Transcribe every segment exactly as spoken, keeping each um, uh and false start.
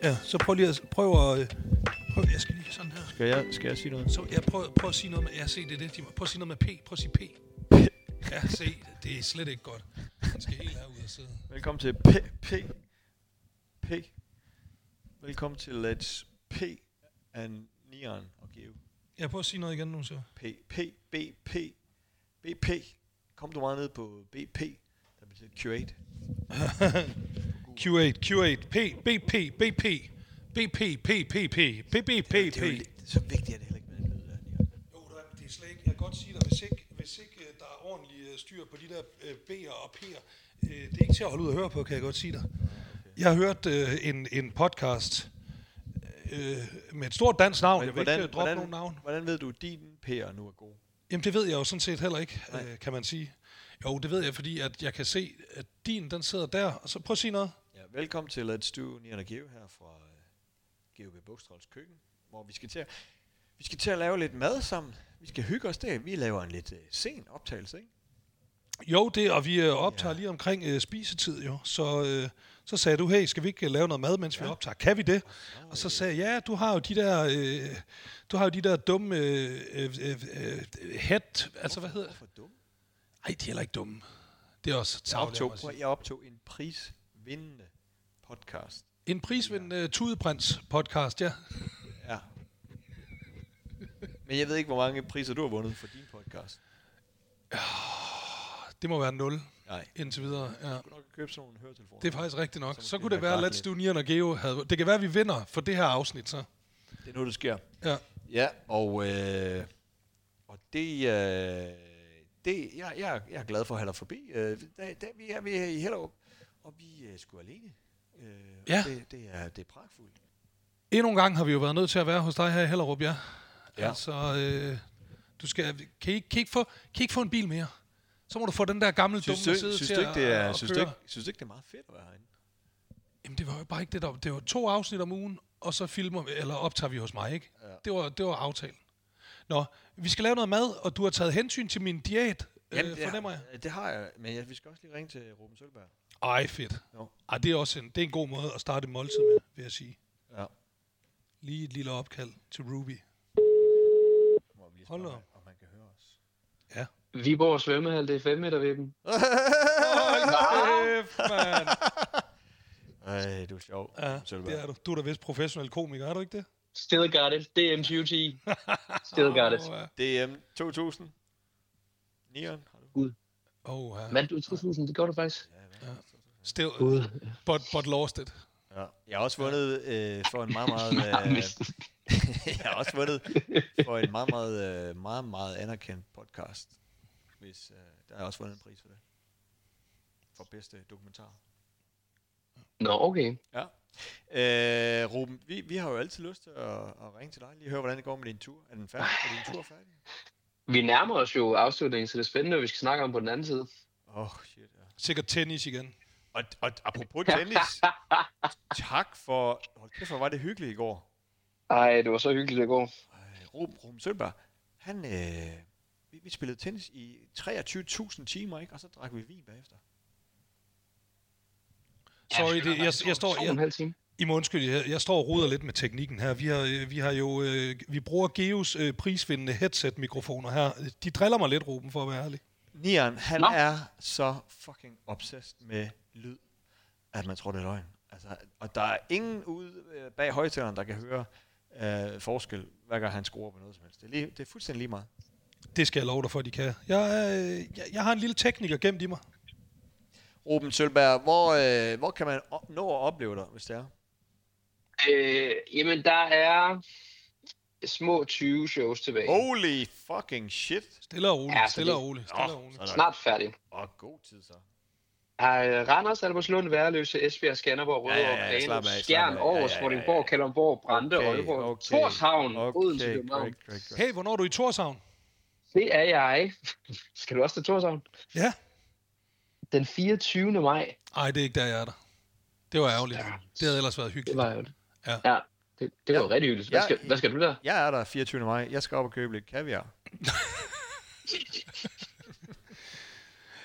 Ja, så prøv lige at prøv at... Øh, prøv, jeg skal lige sådan her. Skal jeg, skal jeg sige noget? Så jeg prøv, prøv at sige noget med... Ja, se, det er det. Prøv at sige noget med P. Prøv at sige P. Ja, se, det er slet ikke godt. Han skal helt herude og sidde. Velkommen til P. P. P. Velkommen til Let's P. and Neon og Geo. Ja, prøv at sige noget igen nu, så. P. P. B. P. B. P. Kom du meget ned på B. P. Der betyder Q otte. Q otte, Q otte, P, B, P, B, P, B, P, P, P, P, B, B, P, P. Det er jo så vigtigt, at det heller ikke med den lyd der. Jo, det er slet ikke. Jeg kan godt sige dig, hvis ikke, hvis ikke der er ordentlig styr på de der B'er og P'er, det er ikke til at holde ud og høre på, kan jeg godt sige dig. Jeg har hørt øh, en, en podcast øh, med et stort dansk navn. Men jeg vil hvordan, ikke droppe hvordan, nogen navn. Hvordan ved du, at din P'er nu er god? Jamen, det ved jeg jo sådan set heller ikke, øh, kan man sige. Jo, det ved jeg, fordi at jeg kan se, at din, den sidder der. Og så prøv at sige noget. Ja, velkommen til Let's Do Neon og Geo her fra uh, G O B Bogstrolds køkken, hvor vi skal til at, vi skal til at lave lidt mad sammen. Vi skal hygge os der. Vi laver en lidt uh, sen optagelse, ikke? Jo, det, og vi øh, optager ja. lige omkring øh, spisetid, jo. Så, øh, så sagde du, hey, skal vi ikke lave noget mad, mens ja. vi optager? Kan vi det? Og så, og så sagde jeg, ja, du har jo de der, øh, du har jo de der dumme øh, øh, øh, head, altså hvad hedder det? Hvorfor dumme? Ej, de er heller ikke dumme. Det er også jeg optog, jeg optog en prisvindende podcast. En prisvindende ja. Tudeprins podcast, ja. Ja. Men jeg ved ikke, hvor mange priser du har vundet for din podcast. Det må være nul. Nej. Indtil videre, ja. Du skulle nok købe sådan nogle høretelefoner. Det er faktisk rigtigt nok. Så, så kunne det være, Let's Do Neon og Geo havde... Det kan være, at vi vinder for det her afsnit, så. Det er nu, det sker. Ja. Ja, og, øh, og det... Øh, det jeg, jeg, jeg er glad for at have dig forbi. Øh, da, da, vi, er, vi er i Hellerup, og vi er sgu alene. Øh, ja. Det, det, er, det er pragtfuldt. Endnu en gang har vi jo været nødt til at være hos dig her i Hellerup, ja. Ja. Altså, øh, du skal... Kan I, kan, I ikke få, kan I ikke få en bil mere? Så må du få den der gamle synes dumme du, side synes til du ikke, det er, at, at synes, du ikke, synes du ikke, det er meget fedt at være herinde? Jamen, det var jo bare ikke det der. Det var to afsnit om ugen, og så filmer vi, eller optager vi hos mig, ikke? Ja. Det var, det var aftalen. Nå, vi skal lave noget mad, og du har taget hensyn til min diæt, Jamen, øh, fornemmer jeg. Det har jeg, men jeg, vi skal også lige ringe til Ruben Sølberg. Ej, fedt. Jo. Ej, det er også en, det er en god måde at starte et måltid med, vil jeg sige. Ja. Lige et lille opkald til Ruby. Hold op. Om man kan høre os. Ja. Viborg svømmehal, det er fem meter ved dem. Hold kæft, mand. Ej, du er sjov. Ja, det er du. Du er da vist professionel komiker, er du ikke det? Still got it. D M tyve ti. Still got it. Oh, ja. D M to tusind. Neon, har du? Gud. Oh, ja. Men du to tusind, det gør du faktisk. Ja. Still, Gud. but, but lost it. Ja. Jeg har også vundet øh, for en meget, meget... Øh, jeg har også vundet for en meget, meget, øh, meget, meget anerkendt podcast. Hvis, øh, der har jeg også vundet en pris for det. For bedste dokumentar. Nå, okay. Ja. Øh, Ruben, vi, vi har jo altid lyst til at, at ringe til dig. Lige høre, hvordan det går med din tur. Er den færdig? Er din tur færdig? Vi nærmer os jo afslutningen, så det er spændende, vi skal snakke om på den anden side. Åh, oh, shit, ja. Sikkert tennis igen. Og, og apropos tennis, tak for... Hold kæft, hvor var det hyggeligt i går. Ej, det var så hyggeligt i går. Øh, Ruben, Ruben Sølberg, han... Øh, vi, vi spillede tennis i treogtyve tusind timer, ikke? Og så drak vi vin bagefter. Sorry, det, jeg, jeg står... Jeg, en halv time. I må undskylde, jeg, jeg står og ruder lidt med teknikken her. Vi har, vi har jo... Øh, vi bruger Geos øh, prisvindende headset-mikrofoner her. De driller mig lidt, Ruben, for at være ærlig. Nian, han Nå. er så fucking obsessed med lyd, at man tror, det er løgn. Altså, og der er ingen ude øh, bag højtaleren, der kan høre øh, forskel, hver gang han skruer på noget som helst. Det er, lige, det er fuldstændig lige meget. Det skal jeg love dig for, at de kan. Jeg, øh, jeg, jeg har en lille tekniker gemt i mig. Ruben Sølberg, hvor, øh, hvor kan man op- nå at opleve dig, hvis det er? Øh, jamen, der er små tyve shows tilbage. Holy fucking shit. Stille og roligt, Ja, så stille det- og roligt, stille og roligt. Sådan. Snart færdig. Og god tid så. Uh, Randers, Albertslund, Værløse, Esbjerg, Skanderborg, Rødovre, Ja, ja, ja, slap Grenaa, af, Skjern, slap af. Ja, ja, Aarhus, ja, ja. Vordingborg, Kalundborg, Brande, Okay, Aalborg, okay, Torshavn, okay, Odense, great, København. great, great. Hey, hvornår er du i Torshavn? Det er jeg. Skal du også til Torshavn? Ja. Den fireogtyvende maj. Ej, det er ikke der, jeg er der. Det var ærgerligt. Ja. Det havde ellers været Det hyggeligt. var jo det. Ja. Ja, det, det var Ja. rigtig hyggeligt. Hvad Ja. skal, hvad skal du der? Jeg er der fireogtyvende maj. Jeg skal op og købe lidt kaviar.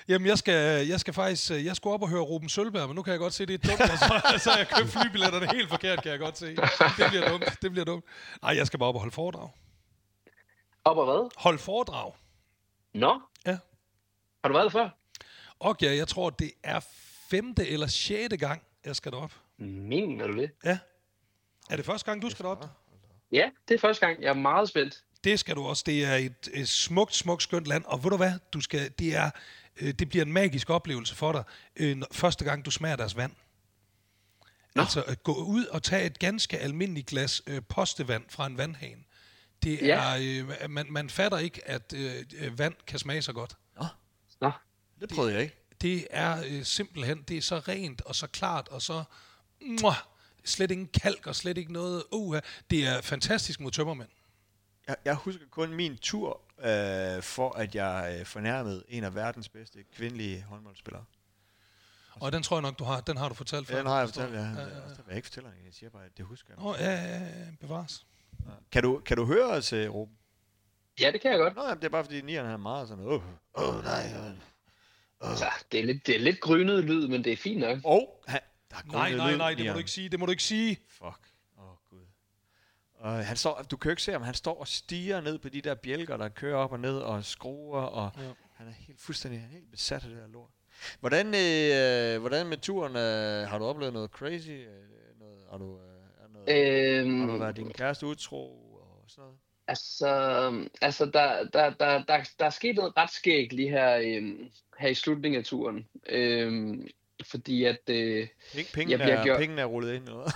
Jamen, jeg skal, jeg skal faktisk... Jeg skulle op og høre Ruben Sølberg, men nu kan jeg godt se, det er dumt. Så, så har jeg købt flybilletterne helt forkert, kan jeg godt se. Det bliver dumt, det bliver dumt. Nej, jeg skal bare op og holde foredrag. Op og hvad? Hold foredrag. Nå? Ja. Har du været der før? Og ja, jeg tror, det er femte eller sjette gang, jeg skal derop. Mener du det? Ja. Er det første gang, du skal derop? Ja, det er første gang. Jeg er meget spændt. Det skal du også. Det er et, et smukt, smukt, skønt land. Og ved du hvad? Du skal, det, er, øh, det bliver en magisk oplevelse for dig, øh, når, første gang du smager deres vand. Nå. Altså at gå ud og tage et ganske almindeligt glas øh, postevand fra en vandhane. Det Ja. er, øh, man, man fatter ikke, at øh, vand kan smage så godt. Nå, Nå. det prøvede jeg ikke. Det er øh, simpelthen, det er så rent og så klart og så muah, slet ingen kalk og slet ikke noget. Uh, det er fantastisk mod tømmermænd. Jeg, jeg husker kun min tur, øh, for at jeg øh, fornærmede en af verdens bedste kvindelige håndboldspillere. Og den tror jeg nok, du har. Den har du fortalt før. Den har jeg fortalt, ja. Ja, ja, ja, ja. ja. Jeg ikke fortæller den, jeg siger bare, at det husker jeg. Åh, ja, ja, ja, bevares. Ja. Kan, du, kan du høre os, uh, Ruben? Ja, det kan jeg godt. Nå, jamen, det er bare fordi Nieren er meget sådan, åh, åh, oh, nej. Oh. Så, det, er lidt, det er lidt grynet lyd, men det er fint nok. Og han, der er Nej, gået nej, lyd, nej, det må Nieren. du ikke sige. Det må du ikke sige. Fuck. Åh, oh, Gud. Og han står, du kan jo ikke se ham, han står og stiger ned på de der bjælker, der kører op og ned og skruer, og Ja. han er helt fuldstændig han er helt besat af det der lort. Hvordan, øh, hvordan med turen, øh, har du oplevet noget crazy? Øh, noget, har, du, øh, er noget, Øhm, har du været din kæreste utro og sådan noget? Altså, altså der, der, der, der, der er sket noget ret skægt lige her, øhm, her i slutningen af turen. Øhm, fordi at... Øh, Ikke pengene, jeg bliver er, gjort- pengene er rullet ind, eller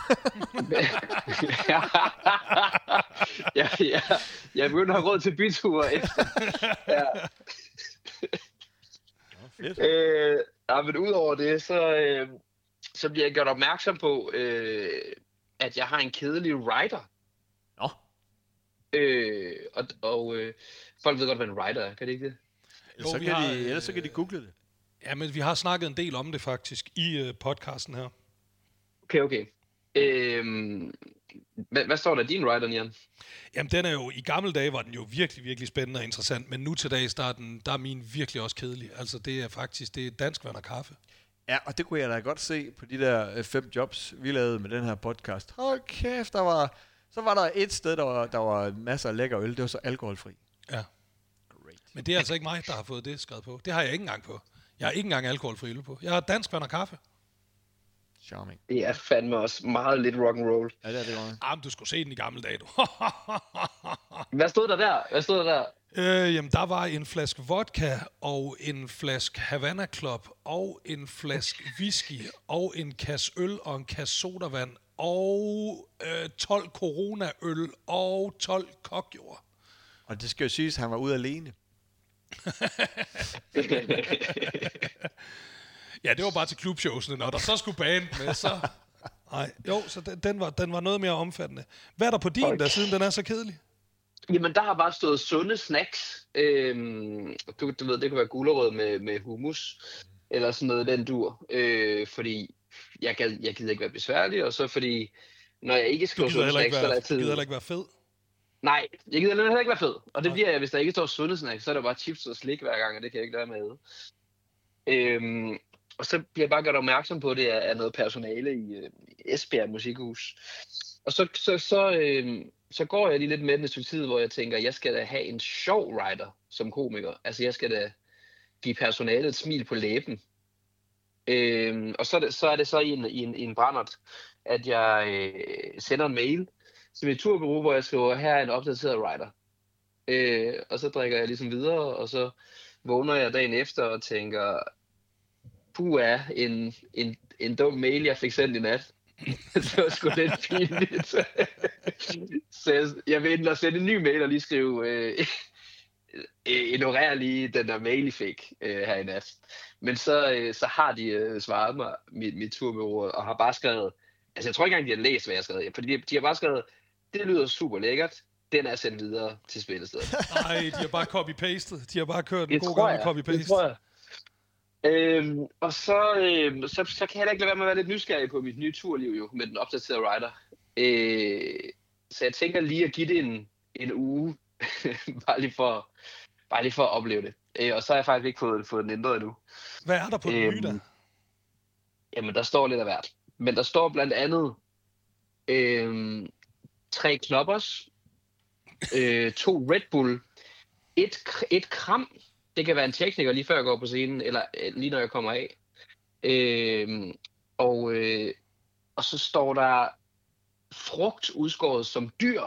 ja, ja, jeg begynder at have råd til byture efter. Ja. Nå, fedt. Øh, ja, men udover det, så, øh, så bliver jeg gjort opmærksom på, øh, at jeg har en kedelig writer. Nå, Øh, og og øh, folk ved godt, hvad en writer er, kan det ikke det? ellers, så vi kan har, de, øh, ellers så kan de google det. Ja, men vi har snakket en del om det faktisk i øh, podcasten her. Okay, okay. Øh, hvad, hvad står der i din writer, Jan? Jamen, den er jo, i gamle dage var den jo virkelig, virkelig spændende og interessant, men nu til dags, der er, den, der er min virkelig også kedelig. Altså, det er faktisk, det er dansk vand og kaffe. Ja, og det kunne jeg da godt se på de der øh, fem jobs, vi lavede med den her podcast. Hold kæft, der var, så var der et sted, der var, der var masser af lækker øl. Det var så alkoholfri. Ja. Great. Men det er altså ikke mig, der har fået det skrevet på. Det har jeg ikke engang på. Jeg har ikke engang alkoholfri øl på. Jeg har dansk vand og kaffe. Charming. Det er fandme også meget lidt rock and roll. Ja, det er det godt. Ah, men du skulle se den i gamle dage, du. Hvad stod der der? Hvad stod der der? øh, jamen, der var en flaske vodka, og en flaske Havana Club, og en flaske whisky, og en kasse øl, og en kasse sodavand, og øh, tolv Corona-øl, og tolv kokjord. Og det skal jo siges, at han var ude alene. Ja, det var bare til klubshowsene, når der så skulle band med, så... Nej, jo, så den, den, var, den var noget mere omfattende. Hvad er der på din, Okay. der siden den er så kedelig? Jamen, der har bare stået sunde snacks. Øhm, du, du ved, det kan være gulerod med, med hummus, eller sådan noget den dur. Øh, fordi jeg, gad, jeg gider ikke være besværlig, og så fordi, når jeg ikke Du skriver gider sunde heller ikke snacks, så er være, der du tid. gider heller ikke være fed. Nej, jeg gider heller ikke være fed. Og det Nej. bliver jeg, hvis der ikke står sunde snacks, så er der bare chips og slik hver gang, og det kan jeg ikke lade være med. Øhm, og så bliver jeg bare gjort opmærksom på, at det er, er noget personale i øh, Esbjerg Musikhus. Og så, så, så, øh, så går jeg lige lidt med den et stykke tid, hvor jeg tænker, jeg skal da have en sjov writer som komiker. Altså, jeg skal da give personalet et smil på læben. Øhm, og så er, det, så er det så i en, i en, i en brændert, at jeg øh, sender en mail til mit turbureau, hvor jeg skriver, her er en opdateret writer. Øh, og så drikker jeg ligesom videre, og så vågner jeg dagen efter og tænker, puh er en, en, en dum mail, jeg fik sendt i nat. Det var sgu lidt pinligt. Så jeg, jeg vil enten sende en ny mail og lige skrive, øh, ignorer lige den der mail, I fik øh, her i nat. Men så, øh, så har de øh, svaret mig, mit, mit turbureau, og har bare skrevet, altså jeg tror ikke engang, de har læst, hvad jeg har skrevet, fordi de, de har bare skrevet, det lyder super lækkert, den er sendt videre til spillestedet. Nej, de har bare copy-pastet. De har bare kørt en Det god tror gang jeg, med copy-paste. det tror jeg. Øhm, og så, øhm, så, så kan jeg heller ikke lade være med at være lidt nysgerrig på mit nye turliv jo, med den opdaterede writer. Øh, så jeg tænker lige at give det en, en uge, bare lige for, Bare lige for at opleve det. Øh, og så har jeg faktisk ikke fået, fået den ændret endnu. Hvad er der på den nye der? Jamen, der står lidt af hvert. Men der står blandt andet øh, tre knoppers, øh, to Red Bull, et, et kram. Det kan være en tekniker lige før jeg går på scenen, eller lige når jeg kommer af. Øh, og, øh, og så står der frugt udskåret som dyr.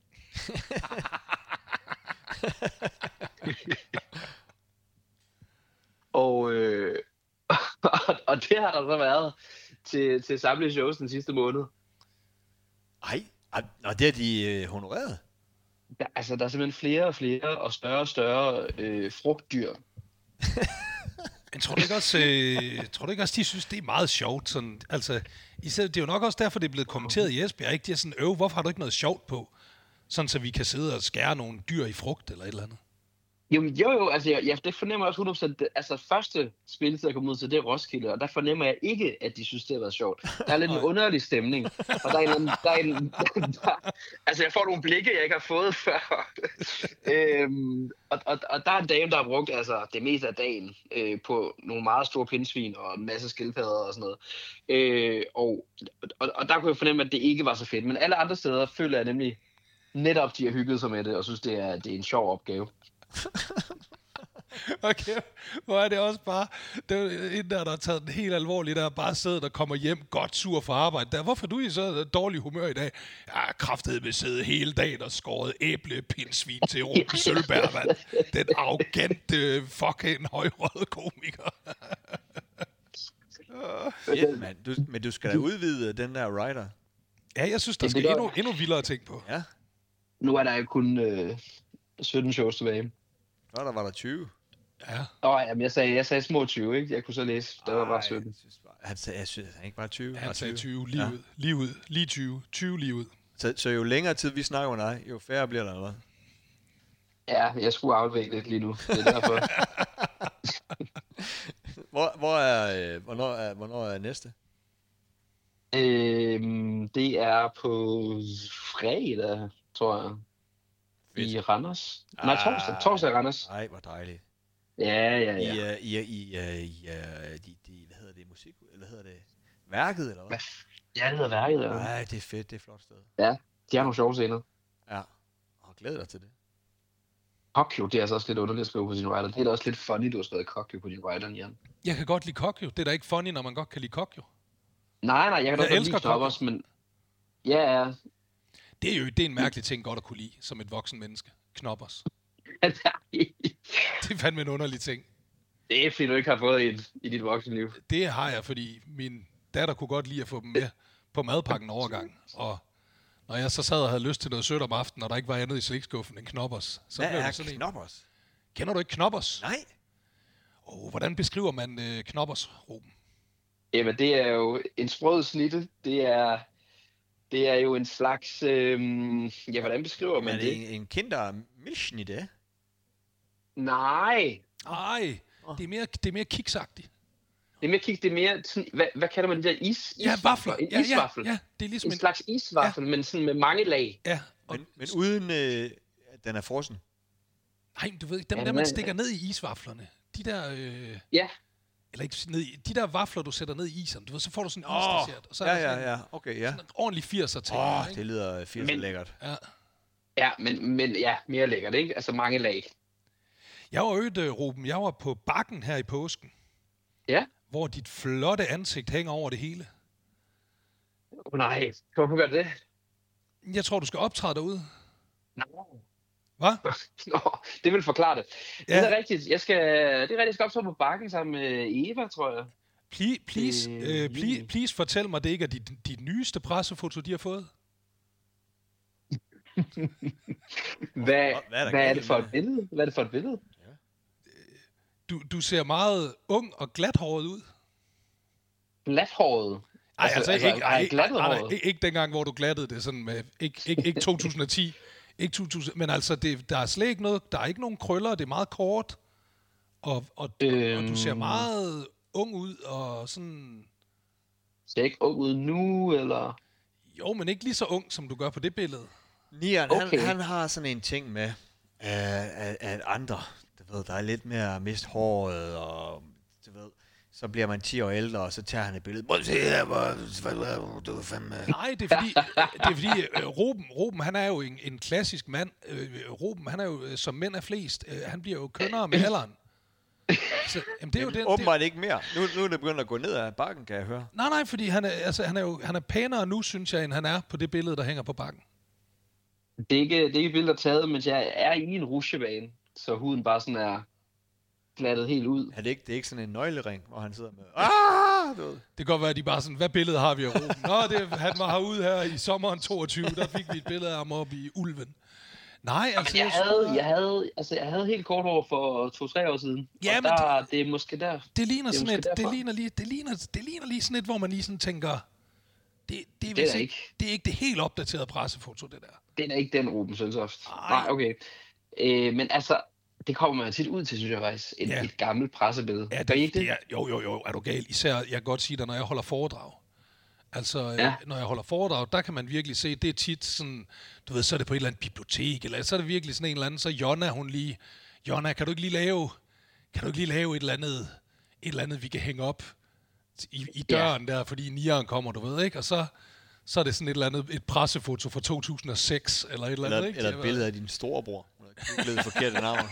og, øh, og, og det har der så været til, til samtlige shows den sidste måned. Ej, og det er de øh, honoreret? Der, altså, der er simpelthen flere og flere og større og større øh, frugtdyr. Men tror du ikke også, øh, tror du ikke også, de synes, det er meget sjovt? Sådan, altså, især, det er jo nok også derfor, det er blevet kommenteret i Esbjerg, ikke? De er sådan, øv, hvorfor har du ikke noget sjovt på? Sådan, så vi kan sidde og skære nogle dyr i frugt eller et eller andet. Jo, jo, jo, altså, jeg, jeg, det fornemmer jeg også hundrede procent. Altså, første spilletid, jeg kom ud til, det er Roskilde, og der fornemmer jeg ikke, at de synes, det har været sjovt. Der er lidt en underlig stemning, og der er en, der er en der, altså, jeg får nogle blikke, jeg ikke har fået før. øhm, og, og, og der er en dame, der har brugt altså, det meste af dagen øh, på nogle meget store pindsvin og en masse skildpadder og sådan noget. Øh, og, og, og der kunne jeg fornemme, at det ikke var så fedt. Men alle andre steder føler jeg nemlig netop, de har hygget sig med det, og synes, det er, det er en sjov opgave. Okay, hvor er det også bare, det er en der, der har taget den helt alvorligt, der bare sidder og kommer hjem godt sur fra arbejde. Der, hvorfor er du i så dårlig humør i dag? Jeg er kraftedeme siddet hele dagen og skåret æblepindsvin til Ruben Sølberg, mand. Den arrogante fucking højrøde komiker. Shit, man. Du, men du skal da udvide den der rider. Ja, jeg synes, der skal endnu, endnu vildere ting på. Ja. Nu er der jo kun øh, sytten shows tilbage. Så der var der tyve. Ja. Åh, oh, jamen, jeg sagde, jeg sagde små tyve, ikke? Jeg kunne så læse, der var bare sytten. Jeg synes bare, han sagde, jeg synes, han ikke bare tyve. Han sagde tyve, lige ja. ud, lige ud, lige tyve, tyve lige ud. Så, så jo længere tid vi snakker med dig, jo færre bliver der noget. Ja, jeg skulle afvække lidt lige nu. Det er derfor. hvor, hvor er, øh, hvornår, er, hvornår er næste? Øhm, det er på fredag, tror jeg. Fedt. I Randers. Ah, Nej, torsdag. Torsdag i Randers. Nej, hvor dejligt. Ja, ja, ja. I, uh, i, i, uh, i uh, de, de, hvad hedder det, musik, eller hedder det, værket, eller hvad? Ja, det hedder værket, ja. Nej, det er fedt, det er et flot sted. Ja, de har nogle sjove scener. Ja, og glæder dig til det. Kokyo, det er altså også lidt underligt at skrive på sin writer. Det er da også lidt funny, du har skrevet Kokyo på din writer, Jan. Jeg kan godt lide Kokyo. Det er da ikke funny, når man godt kan lide Kokyo. Nej, nej, jeg kan da godt lide knoppers, men... Ja, ja. Det er jo det er en mærkelig ting godt at kunne lide, som et voksen menneske. Knoppers. Det er fandme en underlig ting. Det er fordi, du ikke har fået en i dit voksenliv. Det har jeg, fordi min datter kunne godt lide at få dem med på madpakken overgang. Og når jeg så sad og havde lyst til noget sødt om aftenen, og der ikke var andet i slikskuffen end knoppers, så hvad blev er det sådan knoppers? En. Kender du ikke knoppers? Nej. Oh, hvordan beskriver man øh, knoppers, Ruben? Jamen, det er jo en sprød snitte. Det er... Det er jo en slags... Øhm, ja, hvordan beskriver man det? Er det en, en kindermilchschnitte? Nej. Nej, det er mere, det er mere kiksagtigt. Det er mere kiks, det er mere... Sådan, hvad, hvad kalder man det der? Is, ja, vafler. En ja, isvaffel. Ja, ja, det er ligesom en, en slags isvaffel, ja. Men sådan med mange lag. Ja. Og men, men uden øh, den er frossen? Nej, du ved ikke, dem ja, der, man stikker ned i isvaflerne. De der... Øh, ja. Eller ikke ned i, de der vafler, du sætter ned i isen, du ved, så får du sådan en oh, isdessert. Og så ja, er der ja, ja, okay, ja. Sådan en ordentlig firser ting. Åh, oh, det lyder firser lækkert. Ja. Ja, men, men ja, mere lækkert, ikke? Altså mange lag. Jeg var øget, uh, Ruben, jeg var på Bakken her i påsken. Ja. Hvor dit flotte ansigt hænger over det hele. Åh oh, nej, hvorfor gør det? Jeg tror, du skal optræde derude. Nej. Hvad? Nå, det vil forklare det. Ja. Det er rigtigt. Jeg skal, det er rigtigt, jeg skal optræde på Bakken sammen med Eva, tror jeg. Please, please, øh, uh, please, please fortæl mig, det ikke er dit, dit nyeste pressefoto, de har fået. hvad, hvad, er, hvad er det for et billede? Hvad er det for et billede? Ja. Du, du ser meget ung og glathåret ud. Glathåret? Ej, altså, altså ikke, ej, ikke, ej, ej, ej, ikke dengang, hvor du glattede det sådan med, ikke, ikke, ikke to tusind og ti, ikke to tusind, men altså, det, der er slet ikke noget, der er ikke nogen krøller, det er meget kort, og, og, øhm, og du ser meget ung ud, og sådan... Ser jeg ikke ung ud nu, eller? Jo, men ikke lige så ung, som du gør på det billede. Nian, okay. han, han har sådan en ting med, øh, at, at andre, du ved, der er lidt mere mist håret, og du ved, så bliver man ti år ældre, og så tager han et billede. Prøv at se her, hvor du er fandme... Nej, det er fordi, det er fordi øh, Ruben, Ruben, han er jo en, en klassisk mand. Øh, Ruben, han er jo, øh, som mænd er flest, øh, han bliver jo kønnere med alderen. Så, jamen, det er jo den, åbenbart det, ikke mere. Nu, nu er det begyndt at gå ned ad bakken, kan jeg høre. Nej, nej, fordi han er, altså, han er jo han er pænere nu, synes jeg, end han er på det billede, der hænger på bakken. Det er ikke, det er ikke billeder taget, mens jeg er i en rutsjebane, så huden bare sådan er glattet helt ud. Er det ikke, det er ikke sådan en nøglering, hvor han sidder med... Ah, du ved. Det kan godt være, at de bare sådan, hvad billede har vi af Ruben? Nå, det, han var herude her i sommeren toogtyve, der fik vi et billede af ham oppe i Ulven. Nej, altså... Jeg havde, jeg havde, altså, jeg havde helt kort over for to-tre år siden. Ja, og men der, det, det er måske der. Det ligner det sådan et, derfra. det ligner lige, det ligner, det ligner lige sådan et, hvor man lige sådan tænker, det, det, er, Det er ikke, ikke. det er ikke det helt opdaterede pressefoto, det der. Det er ikke den Ruben Søltoft. Ej. Nej, okay. Øh, men altså, det kommer man tit ud til, synes jeg faktisk. Et, Ja. et gammelt pressebillede. Ja, Gør I ikke det? det er, jo, jo, jo, er du gal. Især, jeg kan godt sige det, når jeg holder foredrag. Altså, Ja. øh, når jeg holder foredrag, der kan man virkelig se, det er tit sådan, du ved, så er det på et eller andet bibliotek, eller så er det virkelig sådan en eller anden, så Jonna, hun lige, Jonna, kan du ikke lige lave, kan du ikke lige lave et eller andet, et eller andet, vi kan hænge op i, i døren ja. der, fordi nieren kommer, du ved, ikke? Og så, så er det sådan et eller andet, et pressefoto fra to tusind og seks, eller et eller andet, Eller, ikke? eller et billede af din storebror. Du blev forkerte navn.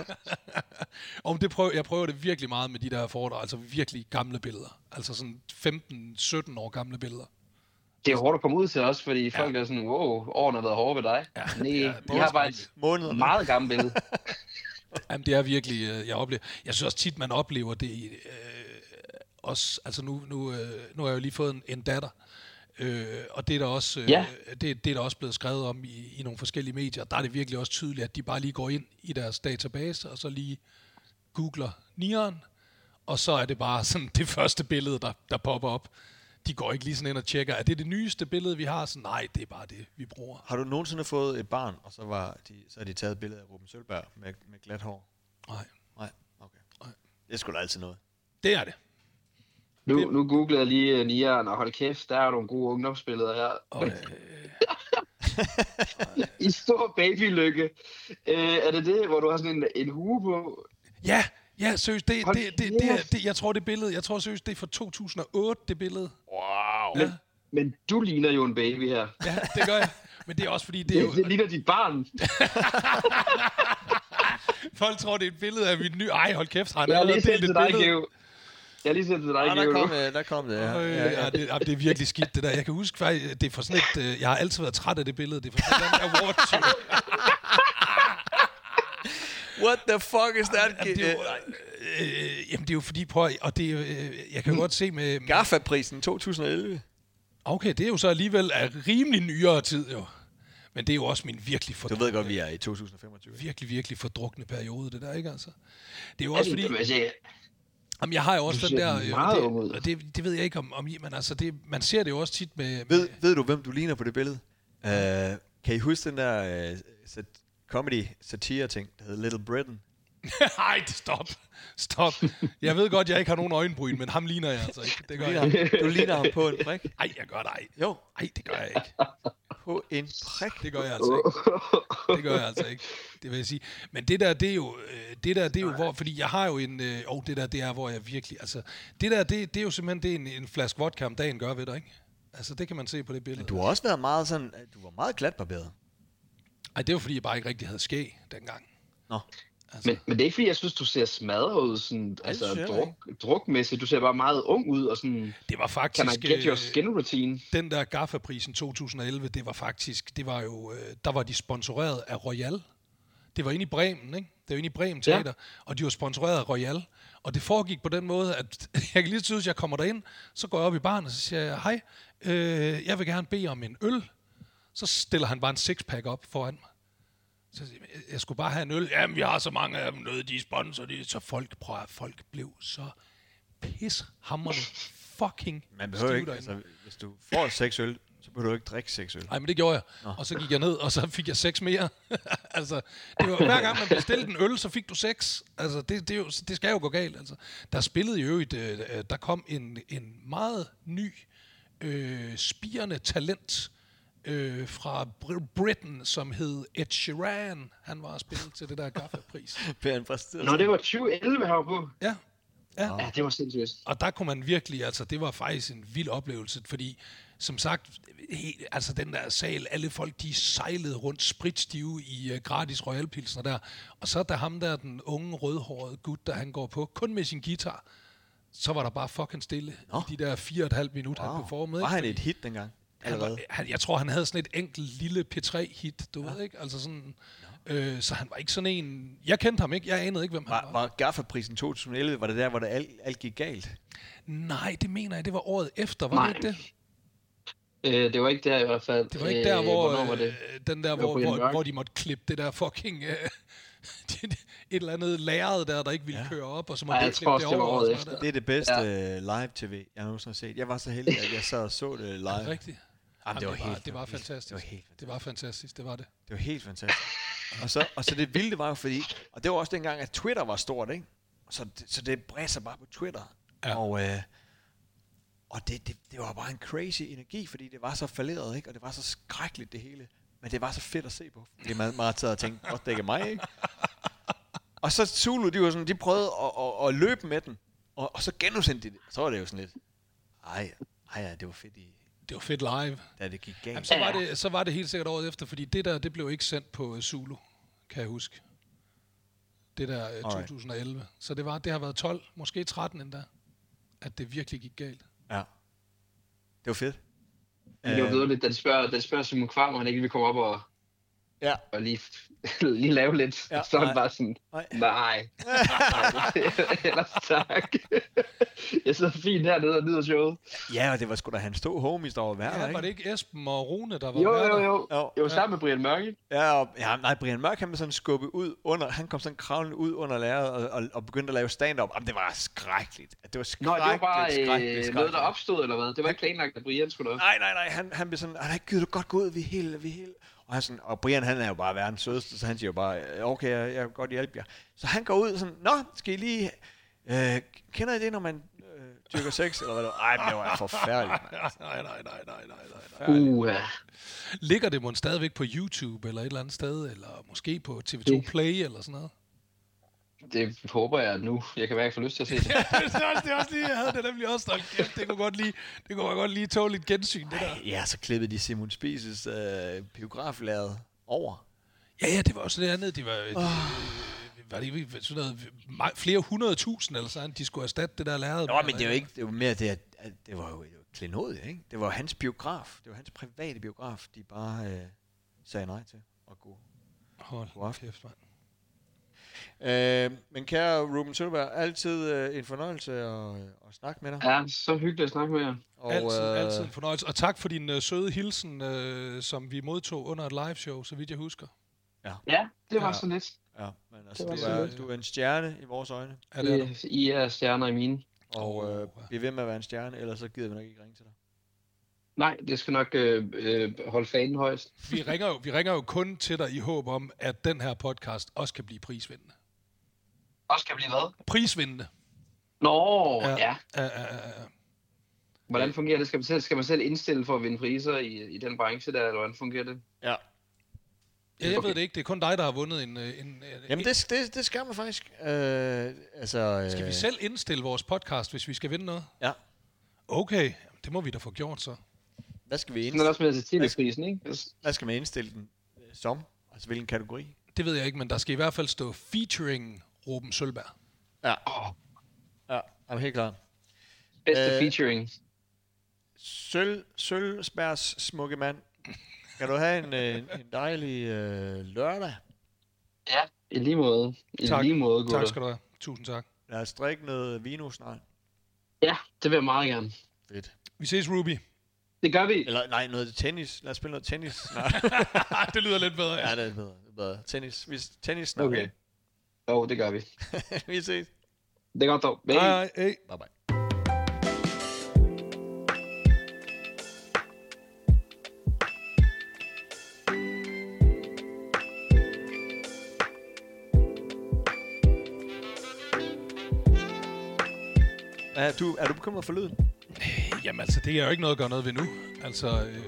Om det prøver, jeg prøver det virkelig meget med de der foredrag, altså virkelig gamle billeder. Altså sådan femten sytten år gamle billeder. Det er hårdt at komme ud til os, fordi folk er sådan, wow, årene har været hårde ved dig. Ja, Nej, det er- de det er har bare et Måneder. meget gammelt billede. Jamen, det er virkelig, øh, jeg oplever. Jeg synes også tit, man oplever det i, øh, også, altså nu, nu, øh, nu har jeg jo lige fået en, en datter, øh, og det er der også, øh, Ja. det, det er der også blevet skrevet om i, i nogle forskellige medier. Der er det virkelig også tydeligt, at de bare lige går ind i deres database, og så lige googler nieren, og så er det bare sådan det første billede, der, der popper op. De går ikke lige sådan ind og tjekker, er det det nyeste billede, vi har? Så nej, det er bare det, vi bruger. Har du nogensinde fået et barn, og så, var de, så har de taget et billede af Ruben Sølberg med, med glat hår? Nej, Nej, okay. Nej. Det er sgu da altid noget. det er det. Nu, nu googlede jeg lige uh, nieren, og hold kæft, der er nogle gode ungdomsbilleder her. Og, øh, I stor babylykke. Øh, er det det, hvor du har sådan en, en hue på? ja, ja, seriøst, det, Hold det, det, det, er- kæft. det, jeg tror det billede, jeg tror seriøst, det er fra to tusind og otte, det billede. Wow. Ja, Men du ligner jo en baby her. ja, det gør jeg. Men det er også fordi, det er Det, jo, det ligner dit barn. folk tror, det er et billede af mit nye, ej, hold kæft, han Jeg har lige delt sendt til et dig, billede. Geo. Jeg har lige sendt til dig, Ah, Geo. der kom nu. det, der kom det. Ja. Øh, Ja, ja. ja, det, ja, det er virkelig skidt, det der. Jeg kan huske faktisk, det er for sådan et, øh, jeg har altid været træt af det billede, det er for sådan et award show. What the fuck is that? Jamen, det er jo, øh, jamen, det er jo fordi, prøv at- og det er jo, øh, jeg kan jo godt se med, Gaffa-prisen to tusind og elleve. okay, det er jo så alligevel af rimelig nyere tid, jo. Men det er jo også min virkelig Du fordrukne, ved godt, vi er i to tusind og femogtyve. virkelig, virkelig fordrukne periode, det der, ikke altså? Det er jo Ja, også det- fordi, altså, jamen, jeg har jo også Du den ser der, øh, meget og ung ud. det, og det, det ved jeg ikke om, om I, men altså, det, man ser det jo også tit med, Ved, ved du, hvem du ligner på det billede? Uh, kan I huske den der uh, sat- comedy satire ting, der hedder Little Britain? nej, stop, stop. Jeg ved godt, jeg ikke har nogen øjenbryn, men ham ligner jeg altså ikke. Det gør Du jeg ligner, ikke. ham- du ligner ham på en prik. Ej, jeg gør det ej. Jo, Ej, det gør jeg ikke. på en prik. Det gør jeg altså ikke. Det gør jeg altså ikke. Det vil jeg sige. Men det der, det er jo, øh, det der, det er jo hvor, fordi jeg har jo en, øh, oh, det der, det er, hvor jeg virkelig, altså, det der, det, det er jo simpelthen det, en, en flaske vodka om dagen gør ved dig, ikke? Altså, det kan man se på det billede. Du har også været meget sådan, du var meget glatbarberet. Ej, det var fordi, jeg bare ikke rigtig havde skæg dengang. Nå. Altså, Men, men det er ikke fordi, jeg synes, du ser smadret ud, sådan, altså synes jeg druk, drukmæssigt. Du ser bare meget ung ud, og sådan, det var can faktisk, I get your øh, skin routine? den der Gaffa-prisen to tusind og elleve, det var faktisk, det var jo, øh, der var de sponsoreret af Royal. Det var inde i Bremen, ikke? Det var inde i Bremen Teater, ja. Og de var sponsoreret af Royal. Og det foregik på den måde, at jeg kan lige tydeligt, at jeg kommer derind, så går jeg op i baren, og så siger jeg, hej, øh, jeg vil gerne bede om en øl. Så stiller han bare en sixpack op foran mig. Så siger jeg, jeg skulle bare have en øl. Jamen, vi har så mange af dem, noget, de er sponsor. De, så folk, prøv at folk blev så pishamrende fucking Man behøver stive ikke, derinde. altså, hvis du får seks øl, så behøver du ikke drikke seks øl. Nej, men det gjorde jeg. Nå. Og så gik jeg ned, og så fik jeg seks mere. altså, det var, hver gang man bestilte en øl, så fik du seks. Altså, det, det, er jo, det skal jo gå galt. Altså. Der spillede i øvrigt, øh, der kom en, en meget ny, øh, spirende talent øh, fra Br- Britain, som hed Ed Sheeran. Han var spillet til det der Gaffa-pris. Nå, det var tyve elleve her på. Ja. Ja. Ja, det var sindssygt. Og der kunne man virkelig, altså det var faktisk en vild oplevelse, fordi som sagt, he, altså den der sal, alle folk, de sejlede rundt spritstive i uh, gratis Royal Pilsner der, og så da ham der, den unge rødhårede gut, der han går på, kun med sin guitar, så var der bare fucking stille Nå. i de der fire og et halvt minut, wow. han performede. Var han et hit dengang? Han var, han, jeg tror, han havde sådan et enkelt lille P tre hit, du ja. ved ikke? Altså sådan, øh, så han var ikke sådan en... Jeg kendte ham ikke, jeg anede ikke, hvem var, han var. Var Gaffa-prisen to tusind og elleve, var det der, hvor det alt, alt gik galt? Nej, det mener jeg, det var året efter, var Nej. det ikke det? Øh, det var ikke der i hvert fald. Det var ikke der, hvor, øh, var det? Øh, den der, hvor, hvor, hvor de måtte klippe det der fucking... Øh, et eller andet lærred der, der ikke ville ja. køre op, og så måtte ja, de klippe det over. Det, det, det er det bedste ja. live-tv, jeg nogensinde har set. Jeg var så heldig, at jeg sad og så det live. Er det rigtigt? Jamen, det, var det, var, helt, det var fantastisk. Det var helt det var fantastisk, det var det. Det var helt fantastisk. og, så, og så det vilde var jo fordi, og det var også dengang, at Twitter var stort, ikke? Så det, så det bredte sig bare på Twitter. Ja. Og, øh, og det, det, det var bare en crazy energi, fordi det var så falderet, ikke? Og det var så skrækkeligt det hele. Men det var så fedt at se på. Det er meget, meget taget og tænkt, godt det ikke er mig, ikke? Og så Zulu, de var sådan, de prøvede at, at, at løbe med den, og, og så genudsendte de det. Så var det jo sådan lidt, ej, ej ja, det var fedt i... Det var fedt live. Da det gik galt. Jamen, så, var det, så var det helt sikkert året efter, fordi det der, det blev ikke sendt på Zulu, kan jeg huske. Det der uh, to tusind og elleve. Så det, var, det har været tolv, måske tretten endda, at det virkelig gik galt. Ja. Det var fedt. Det var videre lidt, da de spørger, da de spørger Simon Kvam, han ikke vil komme op og, ja. og lige, lige lave lidt. Ja, så er han bare sådan, nej. Nej. Ellers tak. Jeg sidder fint hernede og nyder showet. Ja, og det var sgu da hans to homies, der var værter, ja, var det ikke Esben og Rune, der var jo, værter? Jo, jo, jo. Jo, sammen ja. med Brian Mørk. Ja, og, ja, nej, Brian Mørk, han blev sådan skubbet ud under, han kom sådan kravlende ud under lærret og, og, og begyndte at lave stand-up. Jamen, det var skrækkeligt. Det var skrækkeligt, Nå, det var bare skrækkeligt, skrækkeligt. noget, der opstod, eller hvad? Det var ikke planlagt, at Brian skulle noget. Nej, nej, nej, han, han blev sådan, han har ikke givet det godt gå ud, vi er helt, vi er helt. Og, han sådan, og Brian, han er jo bare verdens sødeste, så han siger jo bare, okay, jeg, jeg kan godt hjælpe jer. Så han går ud sådan, nå, skal I lige, øh, kender I det, når man øh, dyrker sex, eller hvad det var? Ej, det var forfærdeligt, mand. Nej, nej, nej, nej, nej, nej. Uh, ja. Ligger det måske stadigvæk på YouTube, eller et eller andet sted, eller måske på T V to Play, eller sådan noget? Det håber jeg nu. Jeg kan hverken få lyst til at se det. det, er også, det er også lige, jeg havde det nemlig også. Kæft, det kunne godt lige, det kunne godt lige tåle lidt gensyn, det der. Ja, så klippede de Simon Spies' øh, biograflaget over. Ja, ja, det var også det andet. De var, oh. de, var det sådan noget, flere hundrede tusind, eller sådan, de skulle erstatte det der lærred. Nå, men det var ikke, det var mere det, at det var jo klenodie, ikke? Det var hans biograf, det var hans private biograf, de bare øh, sagde nej til at gå. Hold god kæft, mand. Øh, men kære Ruben Sølberg, altid øh, en fornøjelse at, at snakke med dig. Ja, så hyggeligt at snakke med jer. Og, altid, øh, altid en fornøjelse. Og tak for din øh, søde hilsen, øh, som vi modtog under et live show, så vidt jeg husker. Ja, ja det var ja. så lidt. Ja, men altså, du er, du er en stjerne i vores øjne. Ja, det er du. I er stjerner i mine. Og øh, bliv ved med at være en stjerne, ellers så gider vi nok ikke ringe til dig. Nej, det skal nok øh, øh, holde fanen højst. Vi ringer, jo, vi ringer jo kun til dig i håb om, at den her podcast også kan blive prisvindende. Også kan blive hvad? Prisvindende. Nå, ja. ja. ja, ja, ja. Hvordan fungerer det? Skal man, selv, skal man selv indstille for at vinde priser i, i den branche der, eller hvordan fungerer det? Ja. Ja, jeg okay. ved det ikke. Det er kun dig, der har vundet en... en, en Jamen, det, det, det skal man faktisk. Øh, altså, skal vi selv indstille vores podcast, hvis vi skal vinde noget? Ja. Okay, det må vi da få gjort så. Hvad skal vi indstille? Sådan er også med prisen, ikke? Hvad skal man indstille den som? Altså, hvilken kategori? Det ved jeg ikke, men der skal i hvert fald stå featuring Ruben Sølberg. Ja. Oh. Ja, jamen helt klart. Bedste uh, featuring. Sølv, Sølvsbergs smukke mand. Kan du have en, en, en dejlig øh, lørdag? Ja, i lige måde. I tak. lige måde, gutter. Tak skal du have. Tusind tak. Lad os drikke noget vino snart. Ja, det vil jeg meget gerne. Fedt. Vi ses, Ruby. Det gør vi. Eller nej, noget tennis. Lad os spille noget tennis snart. Det lyder lidt bedre. Ja, det er bedre. Det er bedre. Tennis. Vi, tennis snart. Okay. Jo, det gør vi. Vi ses. Det er godt dog. Hej. Hej. Hey. Bye bye. Er du, er du bekymret for lyden? Jamen altså, det er jo ikke noget at gøre noget ved nu. Altså, øh,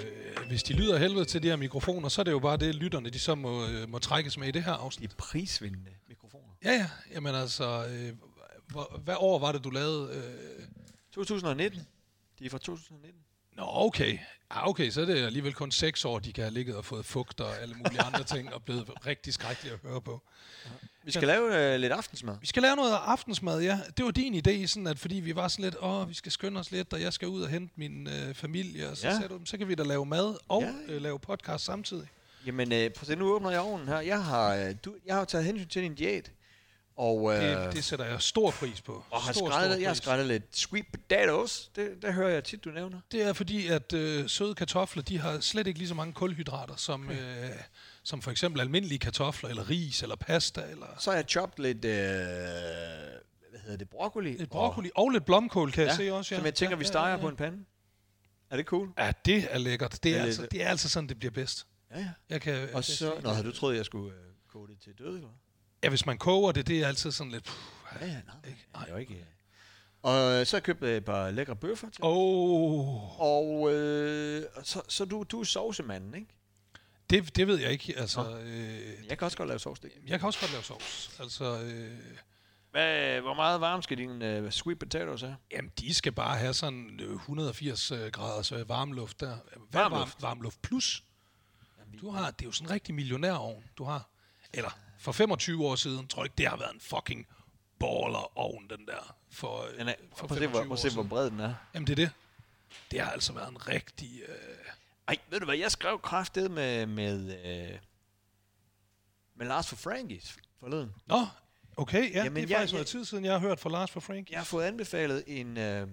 hvis de lyder helvede til de her mikrofoner, så er det jo bare det, lytterne de så må, øh, må trækkes med i det her afsnit. De prisvindende mikrofoner. Ja, ja. Jamen altså, øh, hvor, hvad år var det, du lavede? Øh... to tusind nitten. De er fra to tusind nitten. Nå, okay. Ja, okay, så er det alligevel kun seks år, de kan have ligget og fået fugt og alle mulige andre ting, og blevet rigtig skrækkelige at høre på. Ja. Vi skal Men, lave øh, lidt aftensmad. Vi skal lave noget aftensmad, ja. Det var din idé, sådan at fordi vi var sådan lidt, åh, vi skal skynde os lidt, og jeg skal ud og hente min øh, familie, og så ja. sagde du, så kan vi da lave mad og ja. øh, lave podcast samtidig. Jamen, øh, prøv at se, nu åbner jeg ovnen her. Jeg har, øh, du, jeg har taget hensyn til din diæt. Og, øh, det, det sætter jeg stor pris på. Og har stor, skrættet, stor jeg har skrættet lidt sweet potatoes. Det, det hører jeg tit, du nævner. Det er fordi, at øh, søde kartofler, de har slet ikke lige så mange kulhydrater, som, okay. øh, som for eksempel almindelige kartofler, eller ris, eller pasta. Eller så har jeg choppet lidt, øh, hvad hedder det, broccoli. Lidt broccoli og, og lidt blomkål, kan ja, jeg se også. Ja. Som jeg tænker, ja, vi steger ja, ja. på ja. en pande. Er det cool? Ja, det er lækkert. Det er, er, altså, det er altså sådan, det bliver bedst. Ja, ja. Jeg kan, og så, nå, havde du troet, jeg skulle øh, koge det til døde, eller? Ja, hvis man koger det, det er altid sådan lidt... Puh, ja, ja, nej, ikke? nej. Det er jo ikke... Og så købte jeg et par lækre bøffer til. Oh. Og øh, så, så du, du er sovsemanden, ikke? Det, det ved jeg ikke, altså... Øh, jeg kan også godt lave sovs, det. Jeg kan også godt lave sovs, altså... Øh, Hvad, hvor meget varme skal dine uh, sweet potatoes have? Jamen, de skal bare have sådan et hundrede og firs graders øh, varmluft der. Varmluft? Varmluft plus. Du har, det er jo sådan en rigtig millionærovn, du har. Eller... For femogtyve år siden, tror jeg ikke, det har været en fucking baller-ovn, den der. For, den er, for prøv at se, hvor, se, hvor bred den er. Jamen, det er det. Det har altså været en rigtig... Øh... Ej, ved du hvad, jeg skrev kraftedet med, med, øh, med Lars for Frankies forleden. Nå, okay, ja, Jamen, det er jeg, faktisk jeg, noget tid siden, jeg har hørt fra Lars for Frankies. Jeg har fået anbefalet en, øh,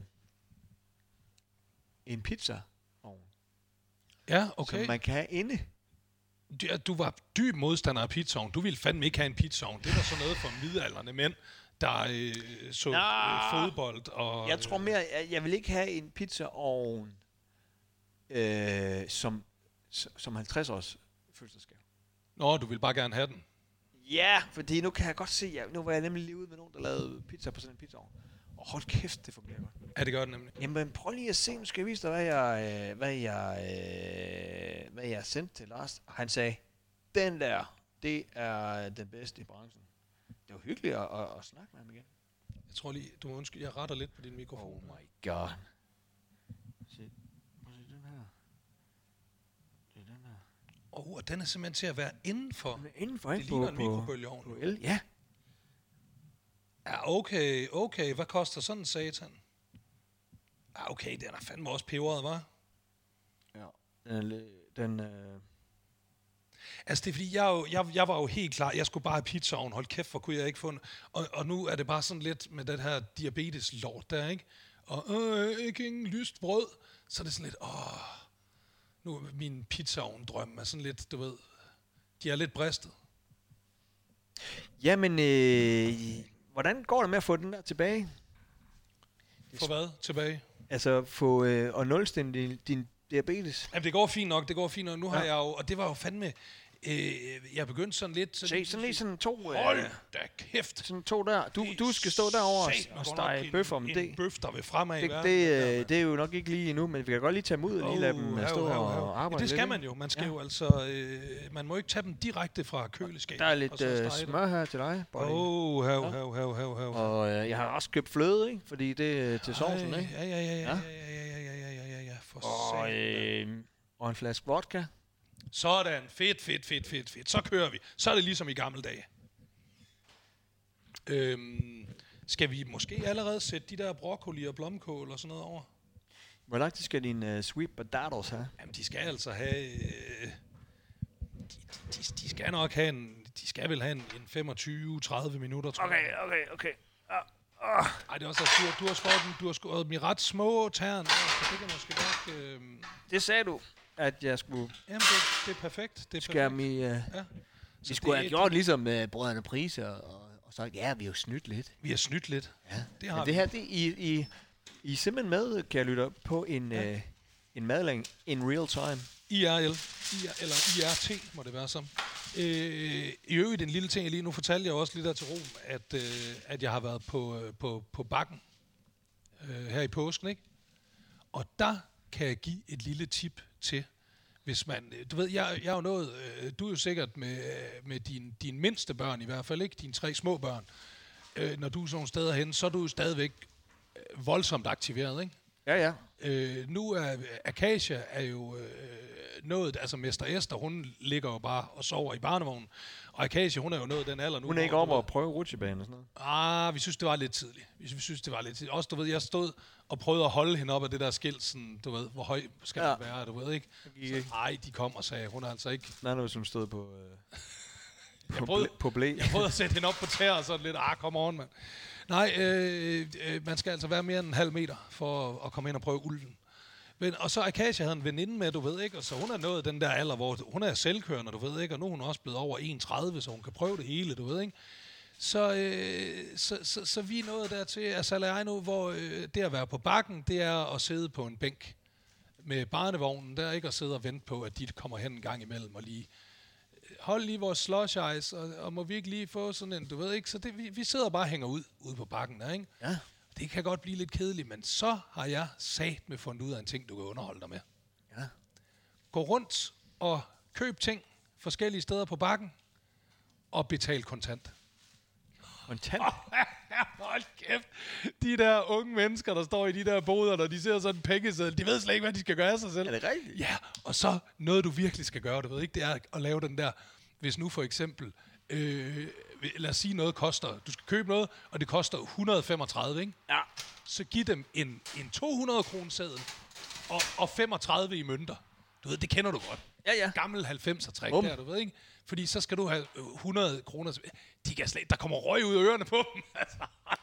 en pizza-ovn. Ja, okay. Som man kan have inde. Du var dyb modstander af pizzaovn. Du ville fandme ikke have en pizzaovn. Det var sådan noget for midaldrende mænd, der øh, så øh, fodbold. Og, jeg tror mere, jeg, jeg vil ikke have en pizzaovn øh, som, som halvtreds års fødselsdagsgave. Nå, du vil bare gerne have den. Ja, fordi nu kan jeg godt se, ja, nu var jeg nemlig lige ude med nogen, der lavede pizza på sådan en pizzaovn. Og hold kæft, det fungerer godt. Ja, det gør det nemlig. Jamen, prøv lige at se, nu skal jeg vise dig, hvad jeg, hvad jeg, øh, hvad jeg sendte til Lars. Han sagde, den der, det er den bedste i branchen. Det var hyggeligt at, at, at snakke med ham igen. Jeg tror lige, du må undskylde, jeg retter lidt på din mikrofon. Oh my god. Se, prøv at se den her. Det er den her. Åh, oh, og den er simpelthen til at være indenfor. Den er indenfor, ikke? Det ligner en mikrobølgeovn. På el, ja. Ja, okay, okay. Hvad koster sådan en satan? Ja, okay, den er fandme også peberet, hva'? Ja. Den, den øh... Altså, det er fordi, jeg, jo, jeg, jeg var jo helt klar. Jeg skulle bare have pizzaovn. Hold kæft, hvor kunne jeg ikke få en... Og, og nu er det bare sådan lidt med den her diabetes-lort der, ikke? Og øh, ikke ingen lyst brød. Så er det sådan lidt, åh... Nu er min pizzaovn-drøm er sådan lidt, du ved... De er lidt bristet. Jamen, øh... hvordan går det med at få den der tilbage? For hvad? Tilbage? Altså, få øh, og nulstænde din, din diabetes. Jamen, det går fint nok, det går fint nok. Nu ja. har jeg jo, og det var jo fandme, øh, jeg begyndte sådan lidt... Sådan, Se, sådan lige sådan to... Øh, hold da kæft! Sådan to der. Du, du skal stå derovre og stege bøf om det. En bøf, der vil fremad det, det, øh, det er jo nok ikke lige endnu, men vi kan godt lige tage dem ud og lige lade dem hav, stå hav, og arbejde. Ja, det skal lidt, man jo. Man skal ja. jo altså... Øh, man må ikke tage dem direkte fra køleskabet. Der er lidt øh, smør her til dig. Åh, oh, hav, hav, hav, hav, hav. Og øh, jeg har også købt fløde, ikke? Fordi det er til sovsen, ikke? Ja, ja, ja, ja, ja, ja, ja, ja, ja, ja, for og, øh, og en flaske vodka. Sådan. Fedt, fedt, fedt, fedt, fedt. Så kører vi. Så er det ligesom i gamle dage. Øhm, skal vi måske allerede sætte de der broccoli og blomkål og sådan noget over? Hvor langt skal dine uh, sweet potatoes have? Jamen, de skal altså have... Øh, de, de, de skal nok have en... De skal vel have en, en femogtyve til tredive minutter, tror okay, jeg. Okay, okay, okay. Uh, uh. Ej, det er også... Du, du har skåret dem, du har skåret dem i ret små tern. Så det kan måske godt... Øh, det sagde du, at jeg skulle... Jamen, det, det er perfekt. Det er skære perfekt. I, uh, ja. Vi skulle have gjort ligesom med uh, Brødrene Priser og, og sagt, ja, vi har jo snydt lidt. Vi har snydt lidt. Ja. Det har Men vi. det her, det, I, I, I er simpelthen med, kan jeg lytte på en, ja. uh, en madlavning in real time. I R L. I R, eller I R T, må det være som. Øh, I øvrigt en lille ting, lige nu fortalte jeg også lidt der til Rom, at, øh, at jeg har været på, øh, på, på Bakken øh, her i påsken, ikke? Og der kan jeg give et lille tip til, hvis man, du ved, jeg, jeg er jo noget, øh, du er jo sikkert med, med din, din mindste børn i hvert fald, ikke? Dine tre små børn. Øh, når du er sådan nogle steder hen, så er du jo stadigvæk voldsomt aktiveret, ikke? Ja, ja. Øh, nu er Akasia er jo øh, nået, altså Mester Esther, hun ligger jo bare og sover i barnevognen, og Akasia, hun er jo nået den alder nu. Hun er ikke om at prøve rutsjebanen og sådan noget? Ah, vi synes, det var lidt tidligt. Vi synes, det var lidt tidligt. Også, du ved, jeg stod og prøvede at holde hende op af det der skilt, sådan, du ved, hvor høj skal ja. man være, du ved, ikke? Så, ej, de kom og sagde, hun er altså ikke... Nej, når hun stod på... Øh, jeg, prøvede, på blæ. jeg prøvede at sætte hende op på tæer og sådan lidt, ah, kom on, mand. Nej, øh, øh, man skal altså være mere end en halv meter for at komme ind og prøve ulven. Men, og så Akasia havde en veninde med, du ved ikke, og så hun er nået den der alder, hvor hun er selvkørende, du ved ikke, og nu er hun også blevet over en komma tredive, så hun kan prøve det hele, du ved ikke. Så, øh, så, så, så vi er nået dertil, altså jeg nu, hvor øh, det at være på bakken, det er at sidde på en bænk med barnevognen, der ikke at sidde og vente på, at de kommer hen en gang imellem og lige hold lige vores slush ice, og, og må vi ikke lige få sådan en, du ved ikke, så det, vi, vi sidder bare og hænger ud ude på bakken der, ikke? Ja. Det kan godt blive lidt kedeligt, men så har jeg sat med fundet ud af en ting, du kan underholde dig med. Ja. Gå rundt og køb ting forskellige steder på bakken, og betal kontant. Kontant? Hold kæft. De der unge mennesker, der står i de der boder, når de ser sådan en pengeseddel, de ved slet ikke, hvad de skal gøre af sig selv. Er det rigtigt? Ja, og så noget, du virkelig skal gøre, du ved ikke, det er at lave den der, hvis nu for eksempel, øh, lad os sige noget koster, du skal købe noget, og det koster et hundrede og femogtredive, ikke? Ja. Så giv dem en, en to hundrede kroner seddel og, og femogtredive i mønter. Du ved, det kender du godt. Ja, ja. Gammel halvfemser-træk um. der, du ved ikke? Fordi så skal du have hundrede kroner. De kan slet, der kommer røg ud af ørerne på dem. Altså,